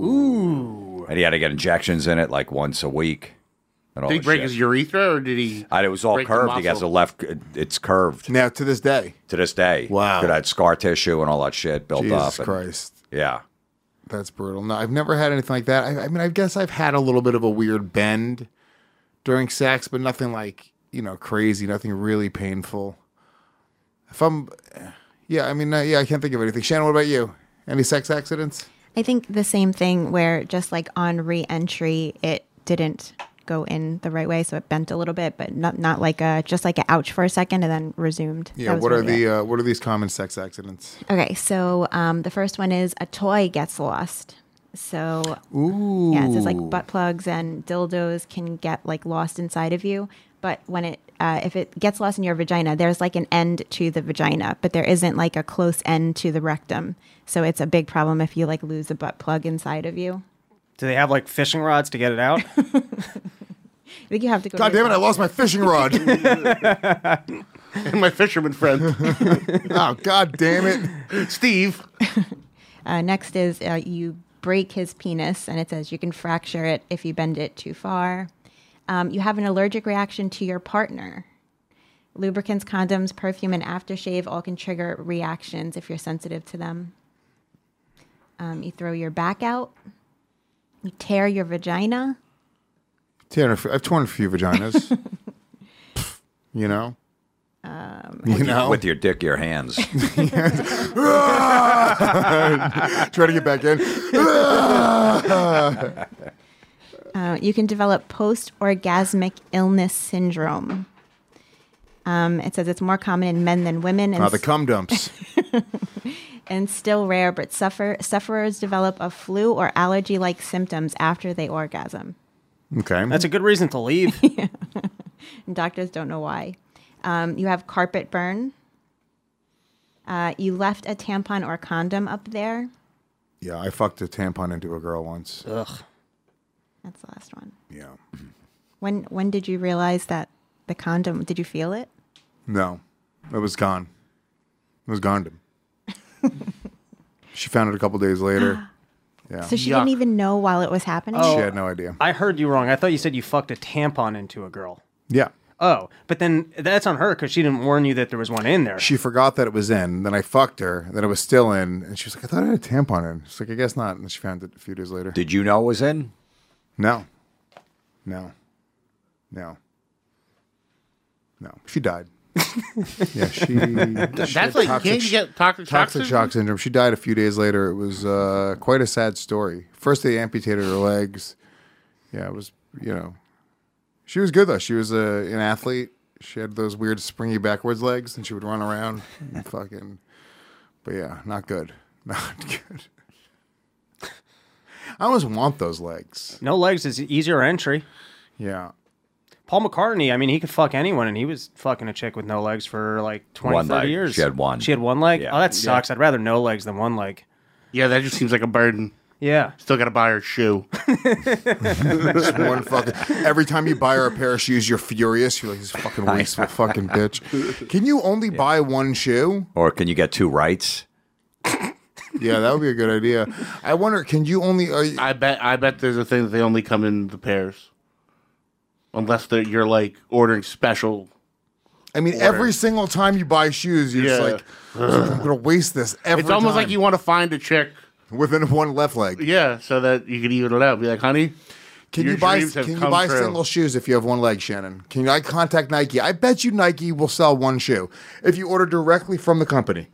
Ooh. And he had to get injections in it like once a week. And all Did he this break shit. his urethra, or did he? And it was all break the curved. He has muscle? a left. It's curved Now to this day. to this day. Wow. It had scar tissue and all that shit built Jesus up. and- Christ. yeah. That's brutal. No, I've never had anything like that. I, I mean, I guess I've had a little bit of a weird bend during sex, but nothing like, you know, crazy, nothing really painful. If I'm, yeah, I mean, uh, yeah, I can't think of anything. Shannon, what about you? Any sex accidents? I think the same thing where just like on re-entry, it didn't go in the right way, so it bent a little bit, but not not like a just like a ouch for a second and then resumed. Yeah. What are the uh, what are these common sex accidents? Okay, so um, the first one is a toy gets lost. So Ooh. yeah, it says like butt plugs and dildos can get like lost inside of you, but when it uh, if it gets lost in your vagina, there's like an end to the vagina, but there isn't like a close end to the rectum. So it's a big problem if you like lose a butt plug inside of you. Do they have like fishing rods to get it out? I think you have to go. God damn it! I lost my fishing rod. And my fisherman friend. Oh, God damn it, Steve. Uh, next is uh, you break his penis, and it says you can fracture it if you bend it too far. Um, you have an allergic reaction to your partner. Lubricants, condoms, perfume, and aftershave all can trigger reactions if you're sensitive to them. Um, you throw your back out. You tear your vagina. Tear a f- I've torn a few vaginas. You know? Um, you know? With your dick, your hands. Try to get back in. uh, you can develop post-orgasmic illness syndrome. Um, it says it's more common in men than women. And Ah, the cum dumps. and still rare, but suffer, sufferers develop a flu or allergy-like symptoms after they orgasm. Okay. That's a good reason to leave. Yeah. And doctors don't know why. Um, you have carpet burn. Uh, you left a tampon or condom up there. Yeah, I fucked a tampon into a girl once. Ugh. That's the last one. Yeah. When when did you realize that the condom, did you feel it? No. It was gone. It was gone. She found it a couple days later. Yeah. So she didn't even know while it was happening? She had no idea. I heard you wrong. I thought you said you fucked a tampon into a girl. Yeah. Oh, but then that's on her because she didn't warn you that there was one in there. She forgot that it was in. Then I fucked her. Then it was still in. And she was like, I thought I had a tampon in. She's like, I guess not. And she found it a few days later. Did you know it was in? No. No. No. No. She died. Yeah, she. she That's had like, toxic, can't you get toxic shock toxic shock syndrome? She died a few days later. It was uh, quite a sad story. First, they amputated her legs. Yeah, it was, you know. She was good, though. She was a, an athlete. She had those weird springy backwards legs, and she would run around and fucking. But yeah, not good. Not good. I almost want those legs. No legs is easier entry. Yeah. Paul McCartney, I mean, he could fuck anyone, and he was fucking a chick with no legs for like twenty, One thirty leg. years. She had one. She had one leg? Yeah. Oh, that sucks. I'd rather no legs than one leg. Yeah, that just seems like a burden. Yeah. Still got to buy her a shoe. Just one fucking, every time you buy her a pair of shoes, you're furious. You're like, this fucking wasteful fucking bitch. Can you only buy one shoe? Or can you get two rights? Yeah, that would be a good idea. I wonder, can you only... Are you, I bet I bet there's a thing that they only come in the pairs. Unless they're, you're like ordering special. I mean, order. every single time you buy shoes, you're Yeah. just like, I'm going to waste this every It's almost time. like you want to find a chick. Within one left leg. Yeah, so that you can even it out. Be like, honey, Can your you buy dreams have Can you come buy true. single shoes if you have one leg, Shannon? Can I contact Nike? I bet you Nike will sell one shoe if you order directly from the company.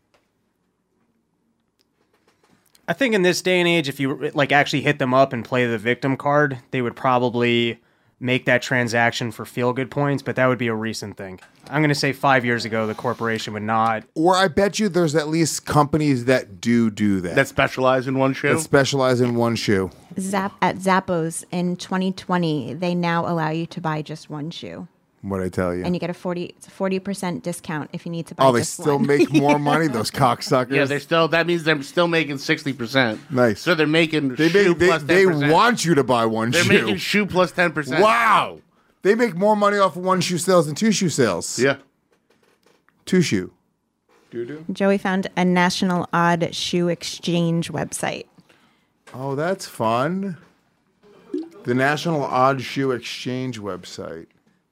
I think in this day and age, if you like actually hit them up and play the victim card, they would probably make that transaction for feel-good points, but that would be a recent thing. I'm going to say five years ago, the corporation would not. Or I bet you there's at least companies that do do that. that specialize in one shoe. that specialize in one shoe. Zap at Zappos in twenty twenty, they now allow you to buy just one shoe. What'd I tell you? And you get a forty percent discount if you need to buy Oh, they just still one. make more money, those cocksuckers. Yeah, they're still. That means they're still making sixty percent. Nice. So they're making They, shoe make, they, plus they ten percent. want you to buy one They're shoe. making shoe plus ten percent. Wow. They make more money off of one shoe sales than two shoe sales. Yeah. Two shoe. Joey found a National Odd Shoe Exchange website. Oh, that's fun. The National Odd Shoe Exchange website.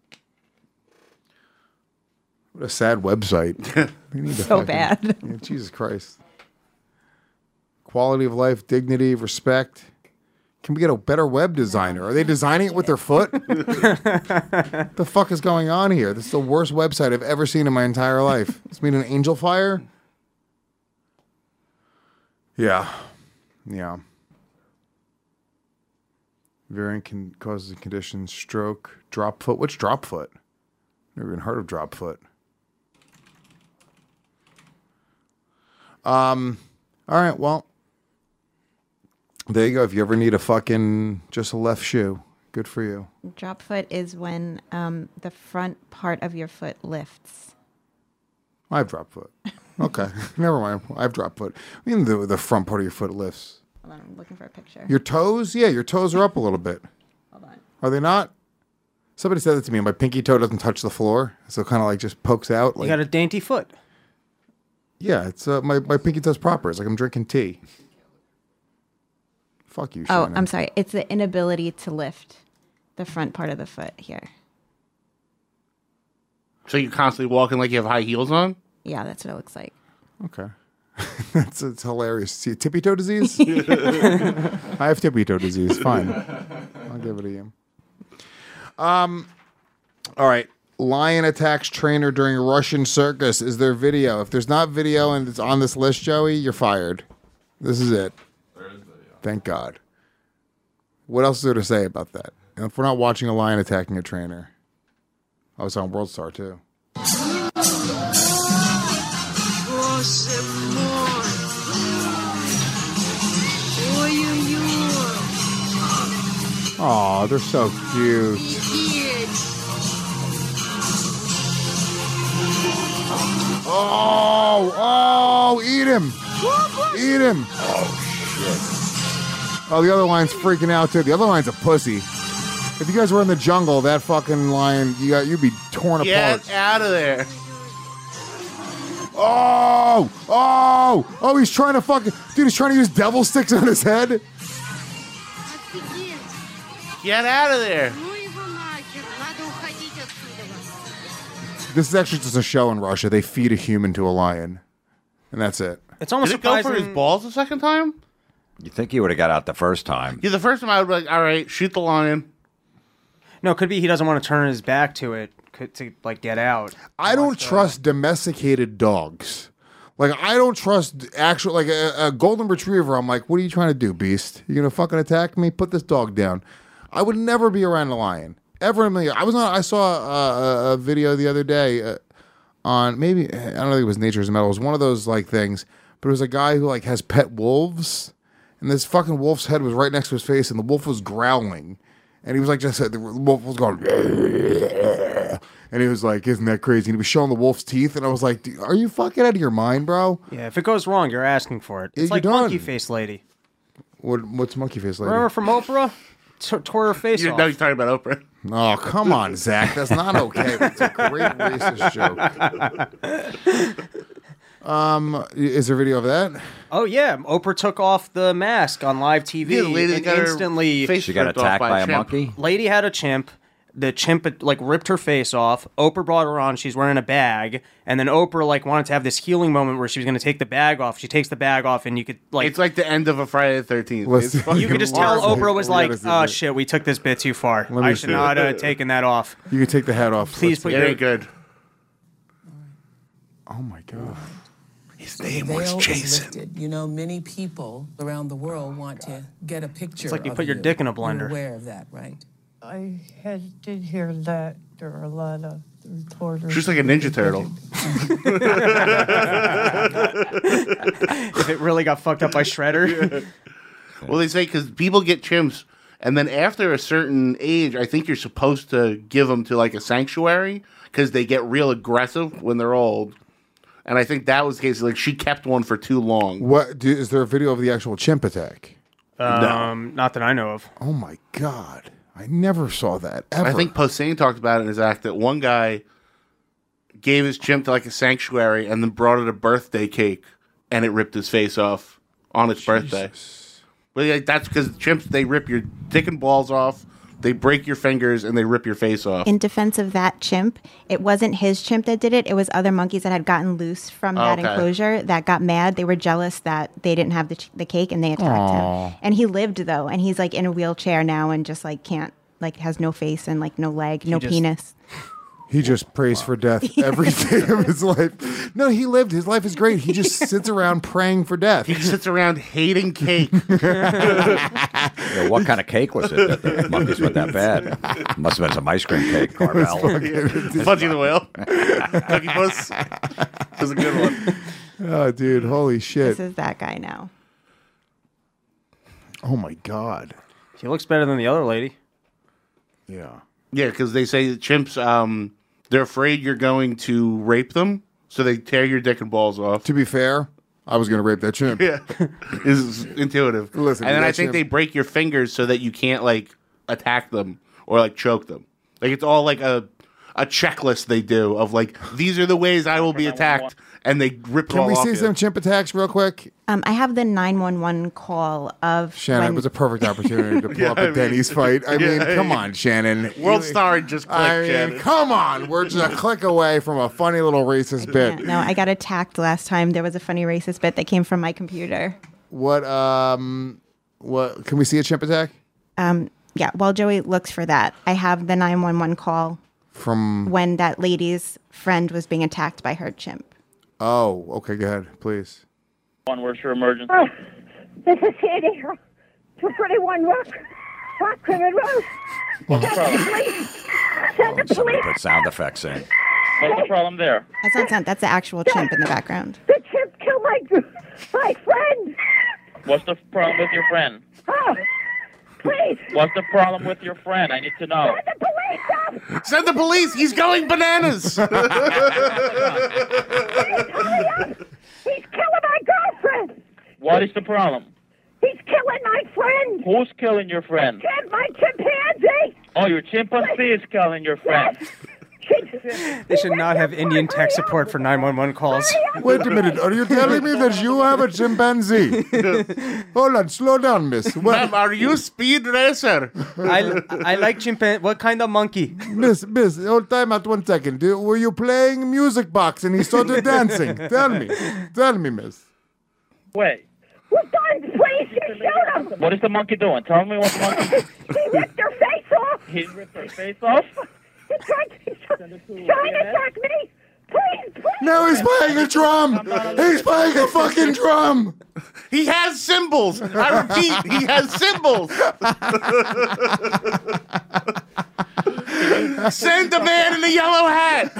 What a sad website. We need to So fucking- bad. Yeah, Jesus Christ. Quality of life, dignity, respect. Can we get a better web designer? Are they designing it with their foot? What the fuck is going on here? This is the worst website I've ever seen in my entire life. It's made an angel fire? Yeah. Yeah. Variant can causes and conditions, stroke, drop foot. What's drop foot? Never even heard of drop foot. Um, all right, well, there you go. If you ever need a fucking, just a left shoe, good for you. Drop foot is when um, the front part of your foot lifts. I have drop foot. Okay, never mind. I have drop foot. I mean, the, the front part of your foot lifts. Hold on, I'm looking for a picture. Your toes? Yeah, your toes are up a little bit. Hold on. Are they not? Somebody said that to me. My pinky toe doesn't touch the floor, so it kind of like just pokes out. Like, you got a dainty foot. Yeah, it's uh, my, my pinky toe's proper. It's like I'm drinking tea. Fuck you, Oh, Shannon. I'm sorry. It's the inability to lift the front part of the foot here. So you're constantly walking like you have high heels on? Yeah, that's what it looks like. Okay. That's it's hilarious. See, tippy toe disease? I have tippy toe disease. Fine. I'll give it to you. Um, all right. Lion attacks trainer during Russian circus. Is there video? If there's not video and it's on this list, Joey, you're fired. This is it. There is video. Thank God. What else is there to say about that? And if we're not watching a lion attacking a trainer. I was on World Star too. Aw, they're so cute. Oh, oh, eat him. Eat him. Oh, shit. Oh, the other lion's freaking out, too. The other lion's a pussy. If you guys were in the jungle, that fucking lion, you got, you'd be torn apart. Get out of there. Oh, oh, oh, he's trying to fucking, dude, he's trying to use devil sticks on his head. Get out of there. This is actually just a show in Russia. They feed a human to a lion, and that's it. It's almost Did it go surprising. for his balls the second time? You think he would have got out the first time? Yeah, the first time I would be like, all right, shoot the lion. No, it could be he doesn't want to turn his back to it could, to like get out. I don't trust domesticated dogs. Like, I don't trust actual, like a, a golden retriever. I'm like, what are you trying to do, beast? You gonna fucking attack me? Put this dog down. I would never be around a lion ever in my. I was on. I saw a, a video the other day uh, on maybe I don't think it was Nature's Metal. It was one of those like things, but it was a guy who like has pet wolves, and this fucking wolf's head was right next to his face, and the wolf was growling, and he was like just the wolf was going, and he was like, "Isn't that crazy?" And he was showing the wolf's teeth, and I was like, "Are you fucking out of your mind, bro?" Yeah, if it goes wrong, you're asking for it. It's You're like done. Monkey Face Lady. What what's monkey face lady? Remember from Oprah? T- tore her face You off. know he's talking about Oprah. Oh, come on, Zach. That's not okay. That's a great racist joke. Um, is there video of that? Oh yeah, Oprah took off the mask on live T V Yeah, the lady and got her instantly. face She got ripped off attacked by a chimp. monkey? Lady had a chimp. The chimp like ripped her face off. Oprah brought her on. She's wearing a bag, and then Oprah like wanted to have this healing moment where she was going to take the bag off. She takes the bag off, and you could like It's like the end of a Friday the thirteenth. Let's- It's fucking you could just tell horrible. Oprah was We like, gotta see "Oh that. shit, we took this bit too far. Let me I should see. not have taken that off." You can take the hat off. Please Let's put see. It your ain't good. Oh my god. His The name veil was is Jason. lifted. You know, many people around the world want to get a picture. It's like you of put your dick in a blender. You're aware of that, right? I had, did hear that there are a lot of reporters. She's like a Ninja Turtle. If it really got fucked up by Shredder. Well, they say because people get chimps, and then after a certain age, I think you're supposed to give them to like a sanctuary because they get real aggressive when they're old. And I think that was the case. Like she kept one for too long. What do, is there a video of the actual chimp attack? Um, not that I know of. Oh my god. I never saw that ever. I think Posehn talked about it in his act that one guy gave his chimp to like a sanctuary and then brought it a birthday cake and it ripped his face off on its birthday. But like, that's because chimps, they rip your dick and balls off, they break your fingers and they rip your face off. In defense of that chimp, it wasn't his chimp that did it. It was other monkeys that had gotten loose from that Okay. enclosure that got mad. They were jealous that they didn't have the, ch- the cake and they attacked Aw. him. And he lived though, and he's like in a wheelchair now and just like can't, like has no face and like no leg, no just- penis. He just prays for death every day of his life. No, he lived. His life is great. He just sits around praying for death. He sits around hating cake. Yeah, what kind of cake was it that the monkeys went that bad? Must have been some ice cream cake, Carvel. Fudgy the Whale. Cookie Puss. That was a good one. Oh, dude. Holy shit. This is that guy now. Oh, my God. He looks better than the other lady. Yeah. Yeah, because they say that chimps, um, they're afraid you're going to rape them, so they tear your dick and balls off. To be fair, I was going to rape that chimp. Yeah. It's intuitive. Listen, and then that I think chimp- they break your fingers so that you can't, like, attack them or, like, choke them. Like, it's all like a a checklist they do of, like, these are the ways I will be attacked, and they rip it Can all we off see you. some chimp attacks real quick? Um, I have the nine one one call of Shannon, when- it was a perfect opportunity to pull Yeah, up I a mean- Denny's fight. I mean, Yeah, come yeah. on, Shannon. World You- Star just clicked, I mean, Shannon. come on. We're just a click away from a funny little racist bit. Yeah, no, I got attacked last time. There was a funny racist bit that came from my computer. What, um, what, can we see a chimp attack? Um, yeah, while Joey looks for that, I have the nine one one call From, when that lady's friend was being attacked by her chimp. oh, okay, go ahead, please. One, where's your emergency? Oh, this is Sandy. two thirty-one Rock, Rock Crimin Road. What's the problem? Send the Somebody police. put sound effects in. What's the problem there? That's not sound. That's the actual chimp in the background. The chimp killed my, my friend. What's the problem with your friend? Oh, please. What's the problem with your friend? I need to know. Send the police up. Send the police! He's going bananas! He's killing my girlfriend. What is the problem? He's killing my friend. Who's killing your friend? Chimp, my chimpanzee. Oh, your chimpanzee is killing your friend. They should not have Indian tech support for nine one one calls. Wait a minute, are you telling me that you have a chimpanzee? Hold on, slow down, miss. What, Ma'am, are you Speed Racer? I, I like chimpanzee. What kind of monkey? miss, miss, hold time out one second. Do- Were you playing music box and he started dancing? Tell me, tell me, miss. Wait. We're done. Please, you shoot him. What is the monkey doing? Tell me what the monkey... He ripped her face off. He ripped her face off? He's trying, he's trying to attack me. Please, please. Now he's playing a drum. He's playing a fucking drum. He has symbols. I repeat, he has symbols. Send the man in the yellow hat.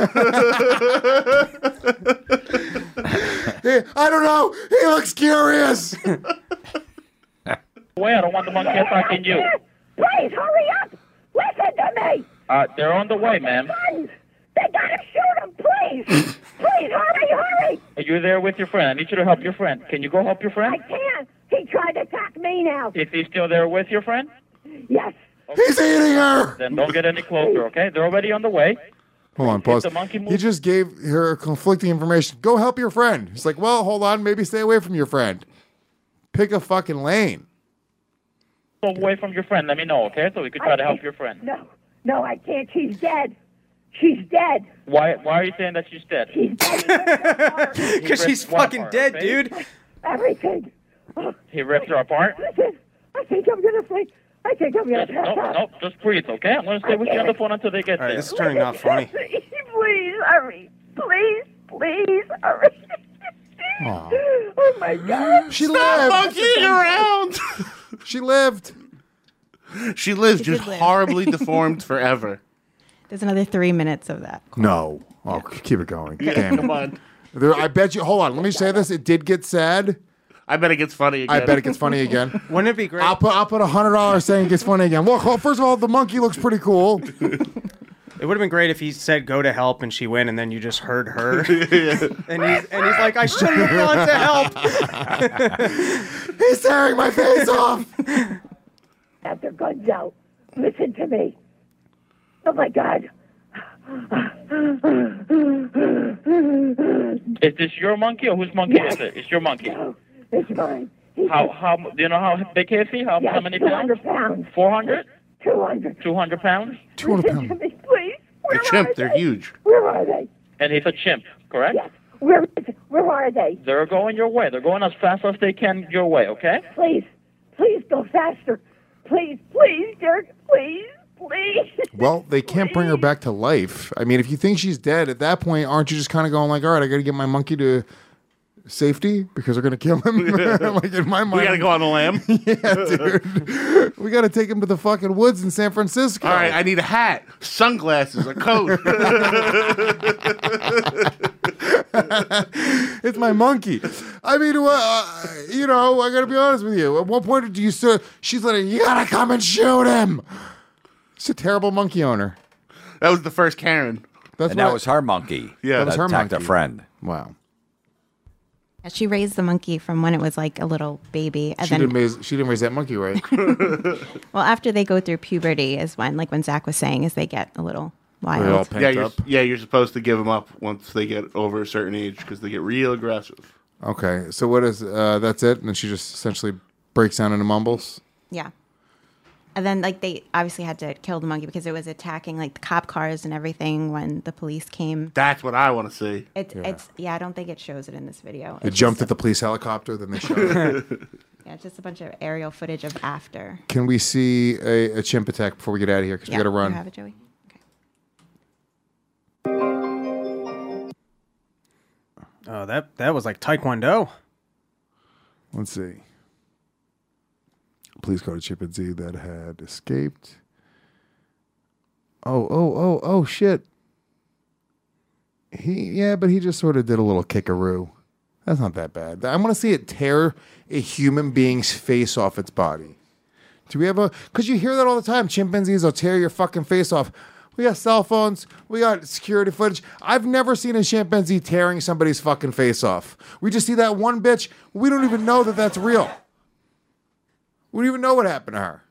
He- I don't know. He looks curious. Wait, I don't want the monkey attacking you. Please, hurry up. Listen to me. Uh, they're on the way, ma'am. Guns. They gotta shoot him, please. Please, hurry, hurry. Are you there with your friend? I need you to help your friend. Can you go help your friend? I can't. He tried to attack me now. Is he still there with your friend? Yes. He's eating her. Then don't get any closer, okay? They're already on the way. Hold on, pause. the monkey He move- just gave her conflicting information. Go help your friend. He's like, well, hold on. Maybe stay away from your friend. Pick a fucking lane. Go away from your friend. Let me know, okay? So we could try to help your friend. No, no, I can't. She's dead. She's dead. Why Why are you saying that she's dead? She's dead. Because she's What fucking part, dead, okay? dude. Everything. Oh, He ripped her apart? listen, I think I'm gonna fight. I think I'm gonna Just, pass no, out. no, just breathe, okay? I'm going to stay with you on the phone until they get All right, there. this is turning out funny. Please hurry. Please, please hurry. Oh my God. She Stop lived. monkeying around. She lived. She lives She just did live. horribly deformed forever. There's another three minutes of that. No. Oh, keep it going. Damn Come it. on. There, I bet you. Hold on. Let me say this. It did get sad. I bet it gets funny again. I bet it gets funny again. Wouldn't it be great? I'll put I'll put a hundred dollars saying it gets funny again. Well, well, first of all, the monkey looks pretty cool. It would have been great if he said go to help and she went and then you just heard her. and, he's, and he's like, I shouldn't have gone to help. He's tearing my face off. Have their guns out. Listen to me. Oh my God. Is this your monkey or whose monkey is it? It's your monkey. No, it's mine. He's How, how, do you know how big is he? How, yes, how many two pounds? hundred pounds. four hundred? two hundred. two hundred pounds? two hundred Listen to pounds. me, please. The chimp, they're huge. Where are they? And he's a chimp, correct? Yes. Where, where are they? They're going your way. They're going as fast as they can your way, okay? Please, please go faster. Please, please, Dirk, please, please. Well, they can't bring her back to life. I mean, if you think she's dead, at that point, aren't you just kind of going like, all right, I got to get my monkey to safety because they're going to kill him? Like in my mind. We got to go on the lamb. Yeah, dude. We got to take him to the fucking woods in San Francisco. All right, I need a hat, sunglasses, a coat. It's my monkey. I mean, uh, you know, I got to be honest with you. At one point, do you still, she's like, you got to come and shoot him. It's a terrible monkey owner. That was the first Karen. That's and what that I- was her monkey. Yeah. That was her attacked monkey. a friend. Wow. She raised the monkey from when it was like a little baby, and She then didn't raise. She didn't raise that monkey right. well, after they go through puberty is when, like when Zach was saying, is they get a little wild. They're all pent Yeah, you're, up. yeah, you're supposed to give them up once they get over a certain age because they get real aggressive. Okay, so what is? Uh, that's it, and then she just essentially breaks down into mumbles. Yeah. And then, like, they obviously had to kill the monkey because it was attacking, like, the cop cars and everything when the police came. That's what I want to see. It, It's, yeah, I don't think it shows it in this video. They It's jumped just at the police helicopter, then they shot her. a, yeah, it's just a bunch of aerial footage of after. Can we see a, a chimp attack before we get out of here? Because Yeah, we got to run. You have it, Joey? Oh, that that was like Taekwondo. Let's see. Police caught a chimpanzee that had escaped. Oh, oh, oh, oh, shit. He, yeah, but he just sort of did a little kickaroo. That's not that bad. I want to see it tear a human being's face off its body. Do we have a, because you hear that all the time. Chimpanzees will tear your fucking face off. We got cell phones. We got security footage. I've never seen a chimpanzee tearing somebody's fucking face off. We just see that one bitch. We don't even know that that's real. We don't even know what happened to her.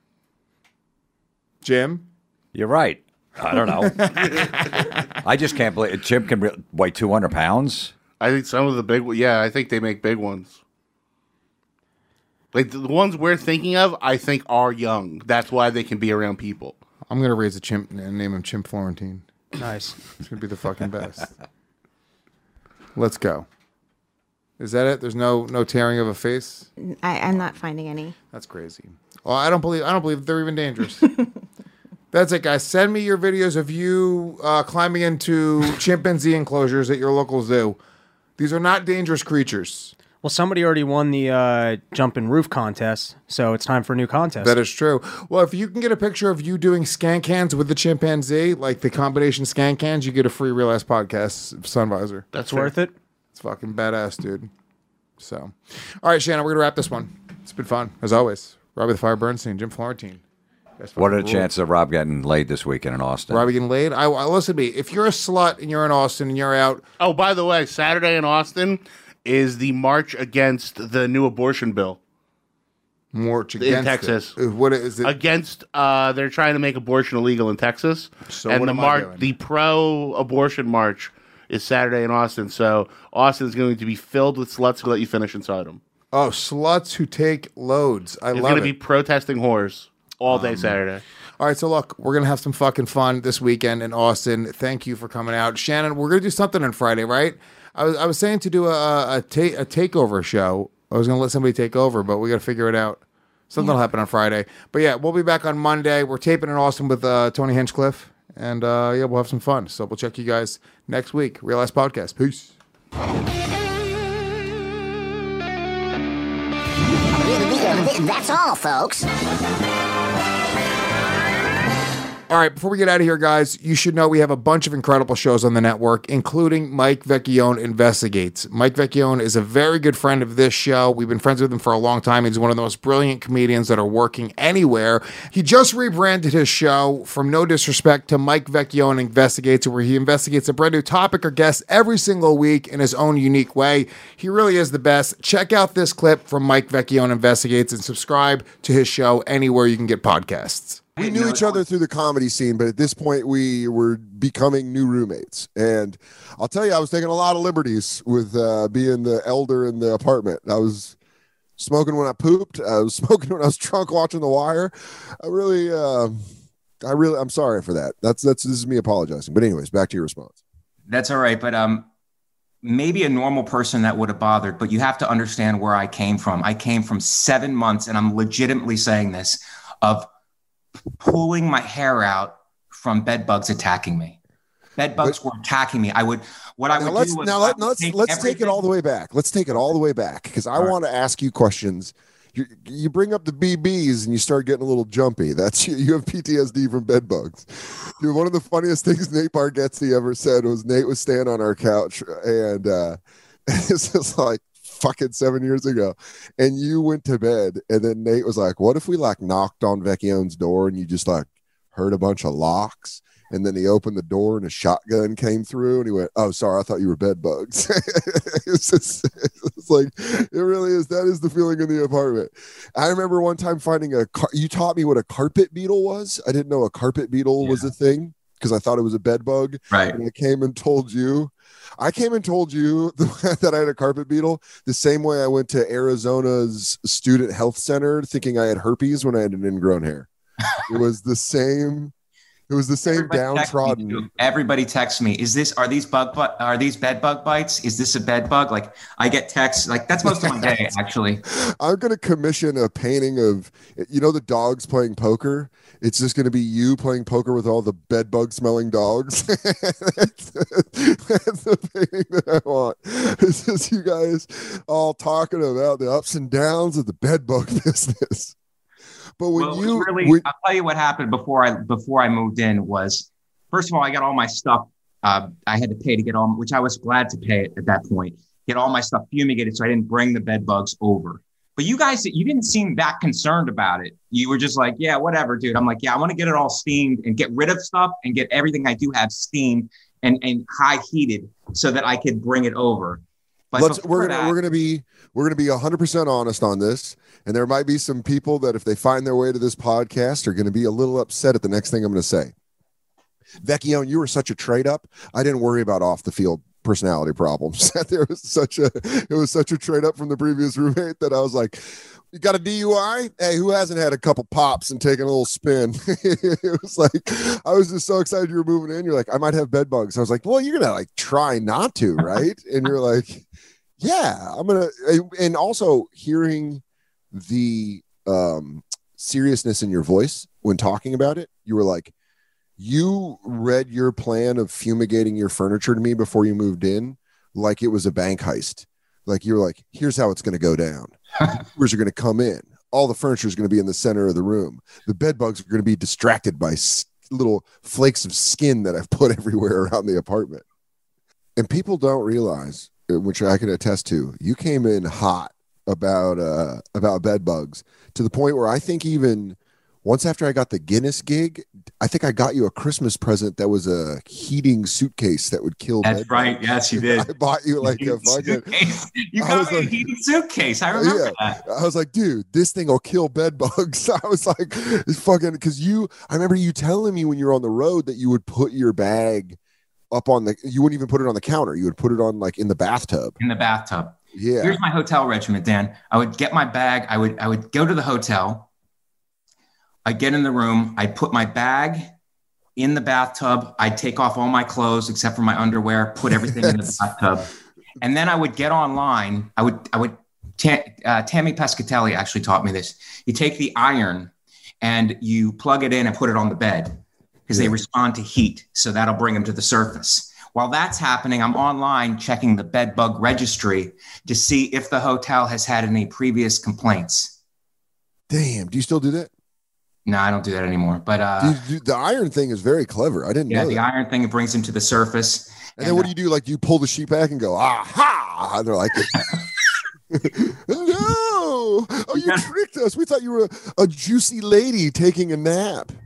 Jim? You're right. I don't know. I just can't believe a chimp can re- weigh two hundred pounds. I think some of the big, yeah, I think they make big ones. Like the ones we're thinking of, I think are young. That's why they can be around people. I'm going to raise a chimp and name him Chimp Florentine. Nice. It's going to be the fucking best. Let's go. Is that it? There's no no tearing of a face? I, I'm not finding any. That's crazy. Well, I don't believe I don't believe they're even dangerous. That's it, guys. Send me your videos of you uh, climbing into chimpanzee enclosures at your local zoo. These are not dangerous creatures. Well, somebody already won the uh, jumping roof contest, so it's time for a new contest. That is true. Well, if you can get a picture of you doing skank hands with the chimpanzee, like the combination skank hands, you get a free Real Ass Podcast sun visor. That's worth it. It's fucking badass, dude. So, all right, Shannon, we're gonna wrap this one. It's been fun as always. Robbie the Fire Bernstein, Jim Florentine. What are the rule. chances of Rob getting laid this weekend in Austin? Robbie getting laid? I, I listen to me. If you're a slut and you're in Austin and you're out, Oh, by the way, Saturday in Austin is the march against the new abortion bill march in against Texas. it. What is it? Against, uh, they're trying to make abortion illegal in Texas. So and what the am I mar- doing? the pro-abortion march is Saturday in Austin. So Austin is going to be filled with sluts who let you finish inside them. Oh, sluts who take loads. I It's love going it. to be protesting whores all day Saturday. All right, so look, we're going to have some fucking fun this weekend in Austin. Thank you for coming out. Shannon, we're going to do something on Friday, right? I was I was saying to do a a, ta- a takeover show. I was going to let somebody take over, but we got to figure it out. Something will happen on Friday. But yeah, we'll be back on Monday. We're taping in Austin with uh, Tony Hinchcliffe. And uh, yeah, we'll have some fun. So we'll check you guys next week. Real Ass Podcast. Peace. That's all, folks. All right, before we get out of here, guys, you should know we have a bunch of incredible shows on the network, including Mike Vecchione Investigates. Mike Vecchione is a very good friend of this show. We've been friends with him for a long time. He's one of the most brilliant comedians that are working anywhere. He just rebranded his show from No Disrespect to Mike Vecchione Investigates, where he investigates a brand new topic or guest every single week in his own unique way. He really is the best. Check out this clip from Mike Vecchione Investigates and subscribe to his show anywhere you can get podcasts. We knew each other through the comedy scene, but at this point we were becoming new roommates. And I'll tell you, I was taking a lot of liberties with uh, being the elder in the apartment. I was smoking when I pooped. I was smoking when I was drunk watching The Wire. I really, uh, I really, I'm sorry for that. That's that's this is me apologizing. But anyways, back to your response. That's all right, but um, maybe a normal person that would have bothered, but you have to understand where I came from. I came from seven months, and I'm legitimately saying this, of pulling my hair out from bed bugs attacking me. Bed bugs were attacking me. I would, what I Now would let's do was now I let, would let's take let's take it everything- all the way back. Let's take it all the way back because I want to ask you questions. You, you bring up the B Bs and you start getting a little jumpy. That's you, you have P T S D from bed bugs. Dude, one of the funniest things Nate Bargatze ever said was Nate was staying on our couch and uh, this is like fucking seven years ago, and you went to bed, and then Nate was like, "What if we like knocked on Vecchione's door and you just like heard a bunch of locks?" And then he opened the door and a shotgun came through and he went, "Oh, sorry, I thought you were bed bugs." it's, just, it's like, it really is. That is the feeling in the apartment. I remember one time finding a, car- you taught me what a carpet beetle was. I didn't know a carpet beetle yeah. was a thing because I thought it was a bed bug. Right. And I came and told you, I came and told you that I had a carpet beetle the same way I went to Arizona's Student Health Center thinking I had herpes when I had an ingrown hair. It was the same. It was the same Everybody downtrodden. Text Everybody texts me, is this, are these bug, bu- are these bed bug bites? Is this a bed bug? Like I get texts, like that's most of my day actually. I'm going to commission a painting of, you know, the dogs playing poker. It's just going to be you playing poker with all the bed bug smelling dogs. that's, that's the painting that I want. It's just you guys all talking about the ups and downs of the bed bug business. But when well, you really, when, I'll tell you what happened before I before I moved in was, first of all, I got all my stuff. Uh, I had to pay to get all, which I was glad to pay at that point. Get all my stuff fumigated, so I didn't bring the bed bugs over. But you guys, you didn't seem that concerned about it. You were just like, yeah, whatever, dude. I'm like, yeah, I want to get it all steamed and get rid of stuff and get everything I do have steamed and and high heated so that I could bring it over. But Let's we're gonna that, we're gonna be we're gonna be one hundred percent honest on this, and there might be some people that if they find their way to this podcast are gonna be a little upset at the next thing I'm gonna say. Vecchione, you were such a trade up. I didn't worry about off the field personality problems. There was such a it was such a trade up from the previous roommate that I was like, "You got a D U I? Hey, who hasn't had a couple pops and taken a little spin?" It was like I was just so excited you were moving in. You're like, "I might have bed bugs." I was like, "Well, you're gonna like try not to, right?" And you're like, "Yeah, I'm gonna." And also hearing the um, seriousness in your voice when talking about it, you were like, you read your plan of fumigating your furniture to me before you moved in like it was a bank heist. Like you're like, here's how it's going to go down. Viewers are going to come in. All the furniture is going to be in the center of the room. The bed bugs are going to be distracted by s- little flakes of skin that I've put everywhere around the apartment. And people don't realize, which I can attest to, you came in hot about uh, about bed bugs to the point where I think even once after I got the Guinness gig, I think I got you a Christmas present that was a heating suitcase that would kill. That's right. bugs. Yes, you did. I bought you like a fucking. You got me like, a heating suitcase. I remember yeah, that. I was like, dude, this thing will kill bed bugs. I was like, it's fucking because you. I remember you telling me when you were on the road that you would put your bag up on the. You wouldn't even put it on the counter. You would put it on like in the bathtub. In the bathtub. Yeah. Here's my hotel regimen, Dan. I would get my bag. I would I would go to the hotel. I'd get in the room. I'd put my bag in the bathtub. I'd take off all my clothes except for my underwear, put everything in the bathtub. And then I would get online. I would, I would, ta- uh, Tammy Pescatelli actually taught me this. You take the iron and you plug it in and put it on the bed because yeah. they respond to heat. So that'll bring them to the surface. While that's happening, I'm online checking the bed bug registry to see if the hotel has had any previous complaints. Damn. Do you still do that? No, I don't do that anymore. But uh, dude, dude, the iron thing is very clever. I didn't yeah, know the that. iron thing, it brings them to the surface. And, and then what uh, do you do? Like, do you pull the sheet back and go, aha? And they're like, no. Oh, you tricked us. We thought you were a, a juicy lady taking a nap.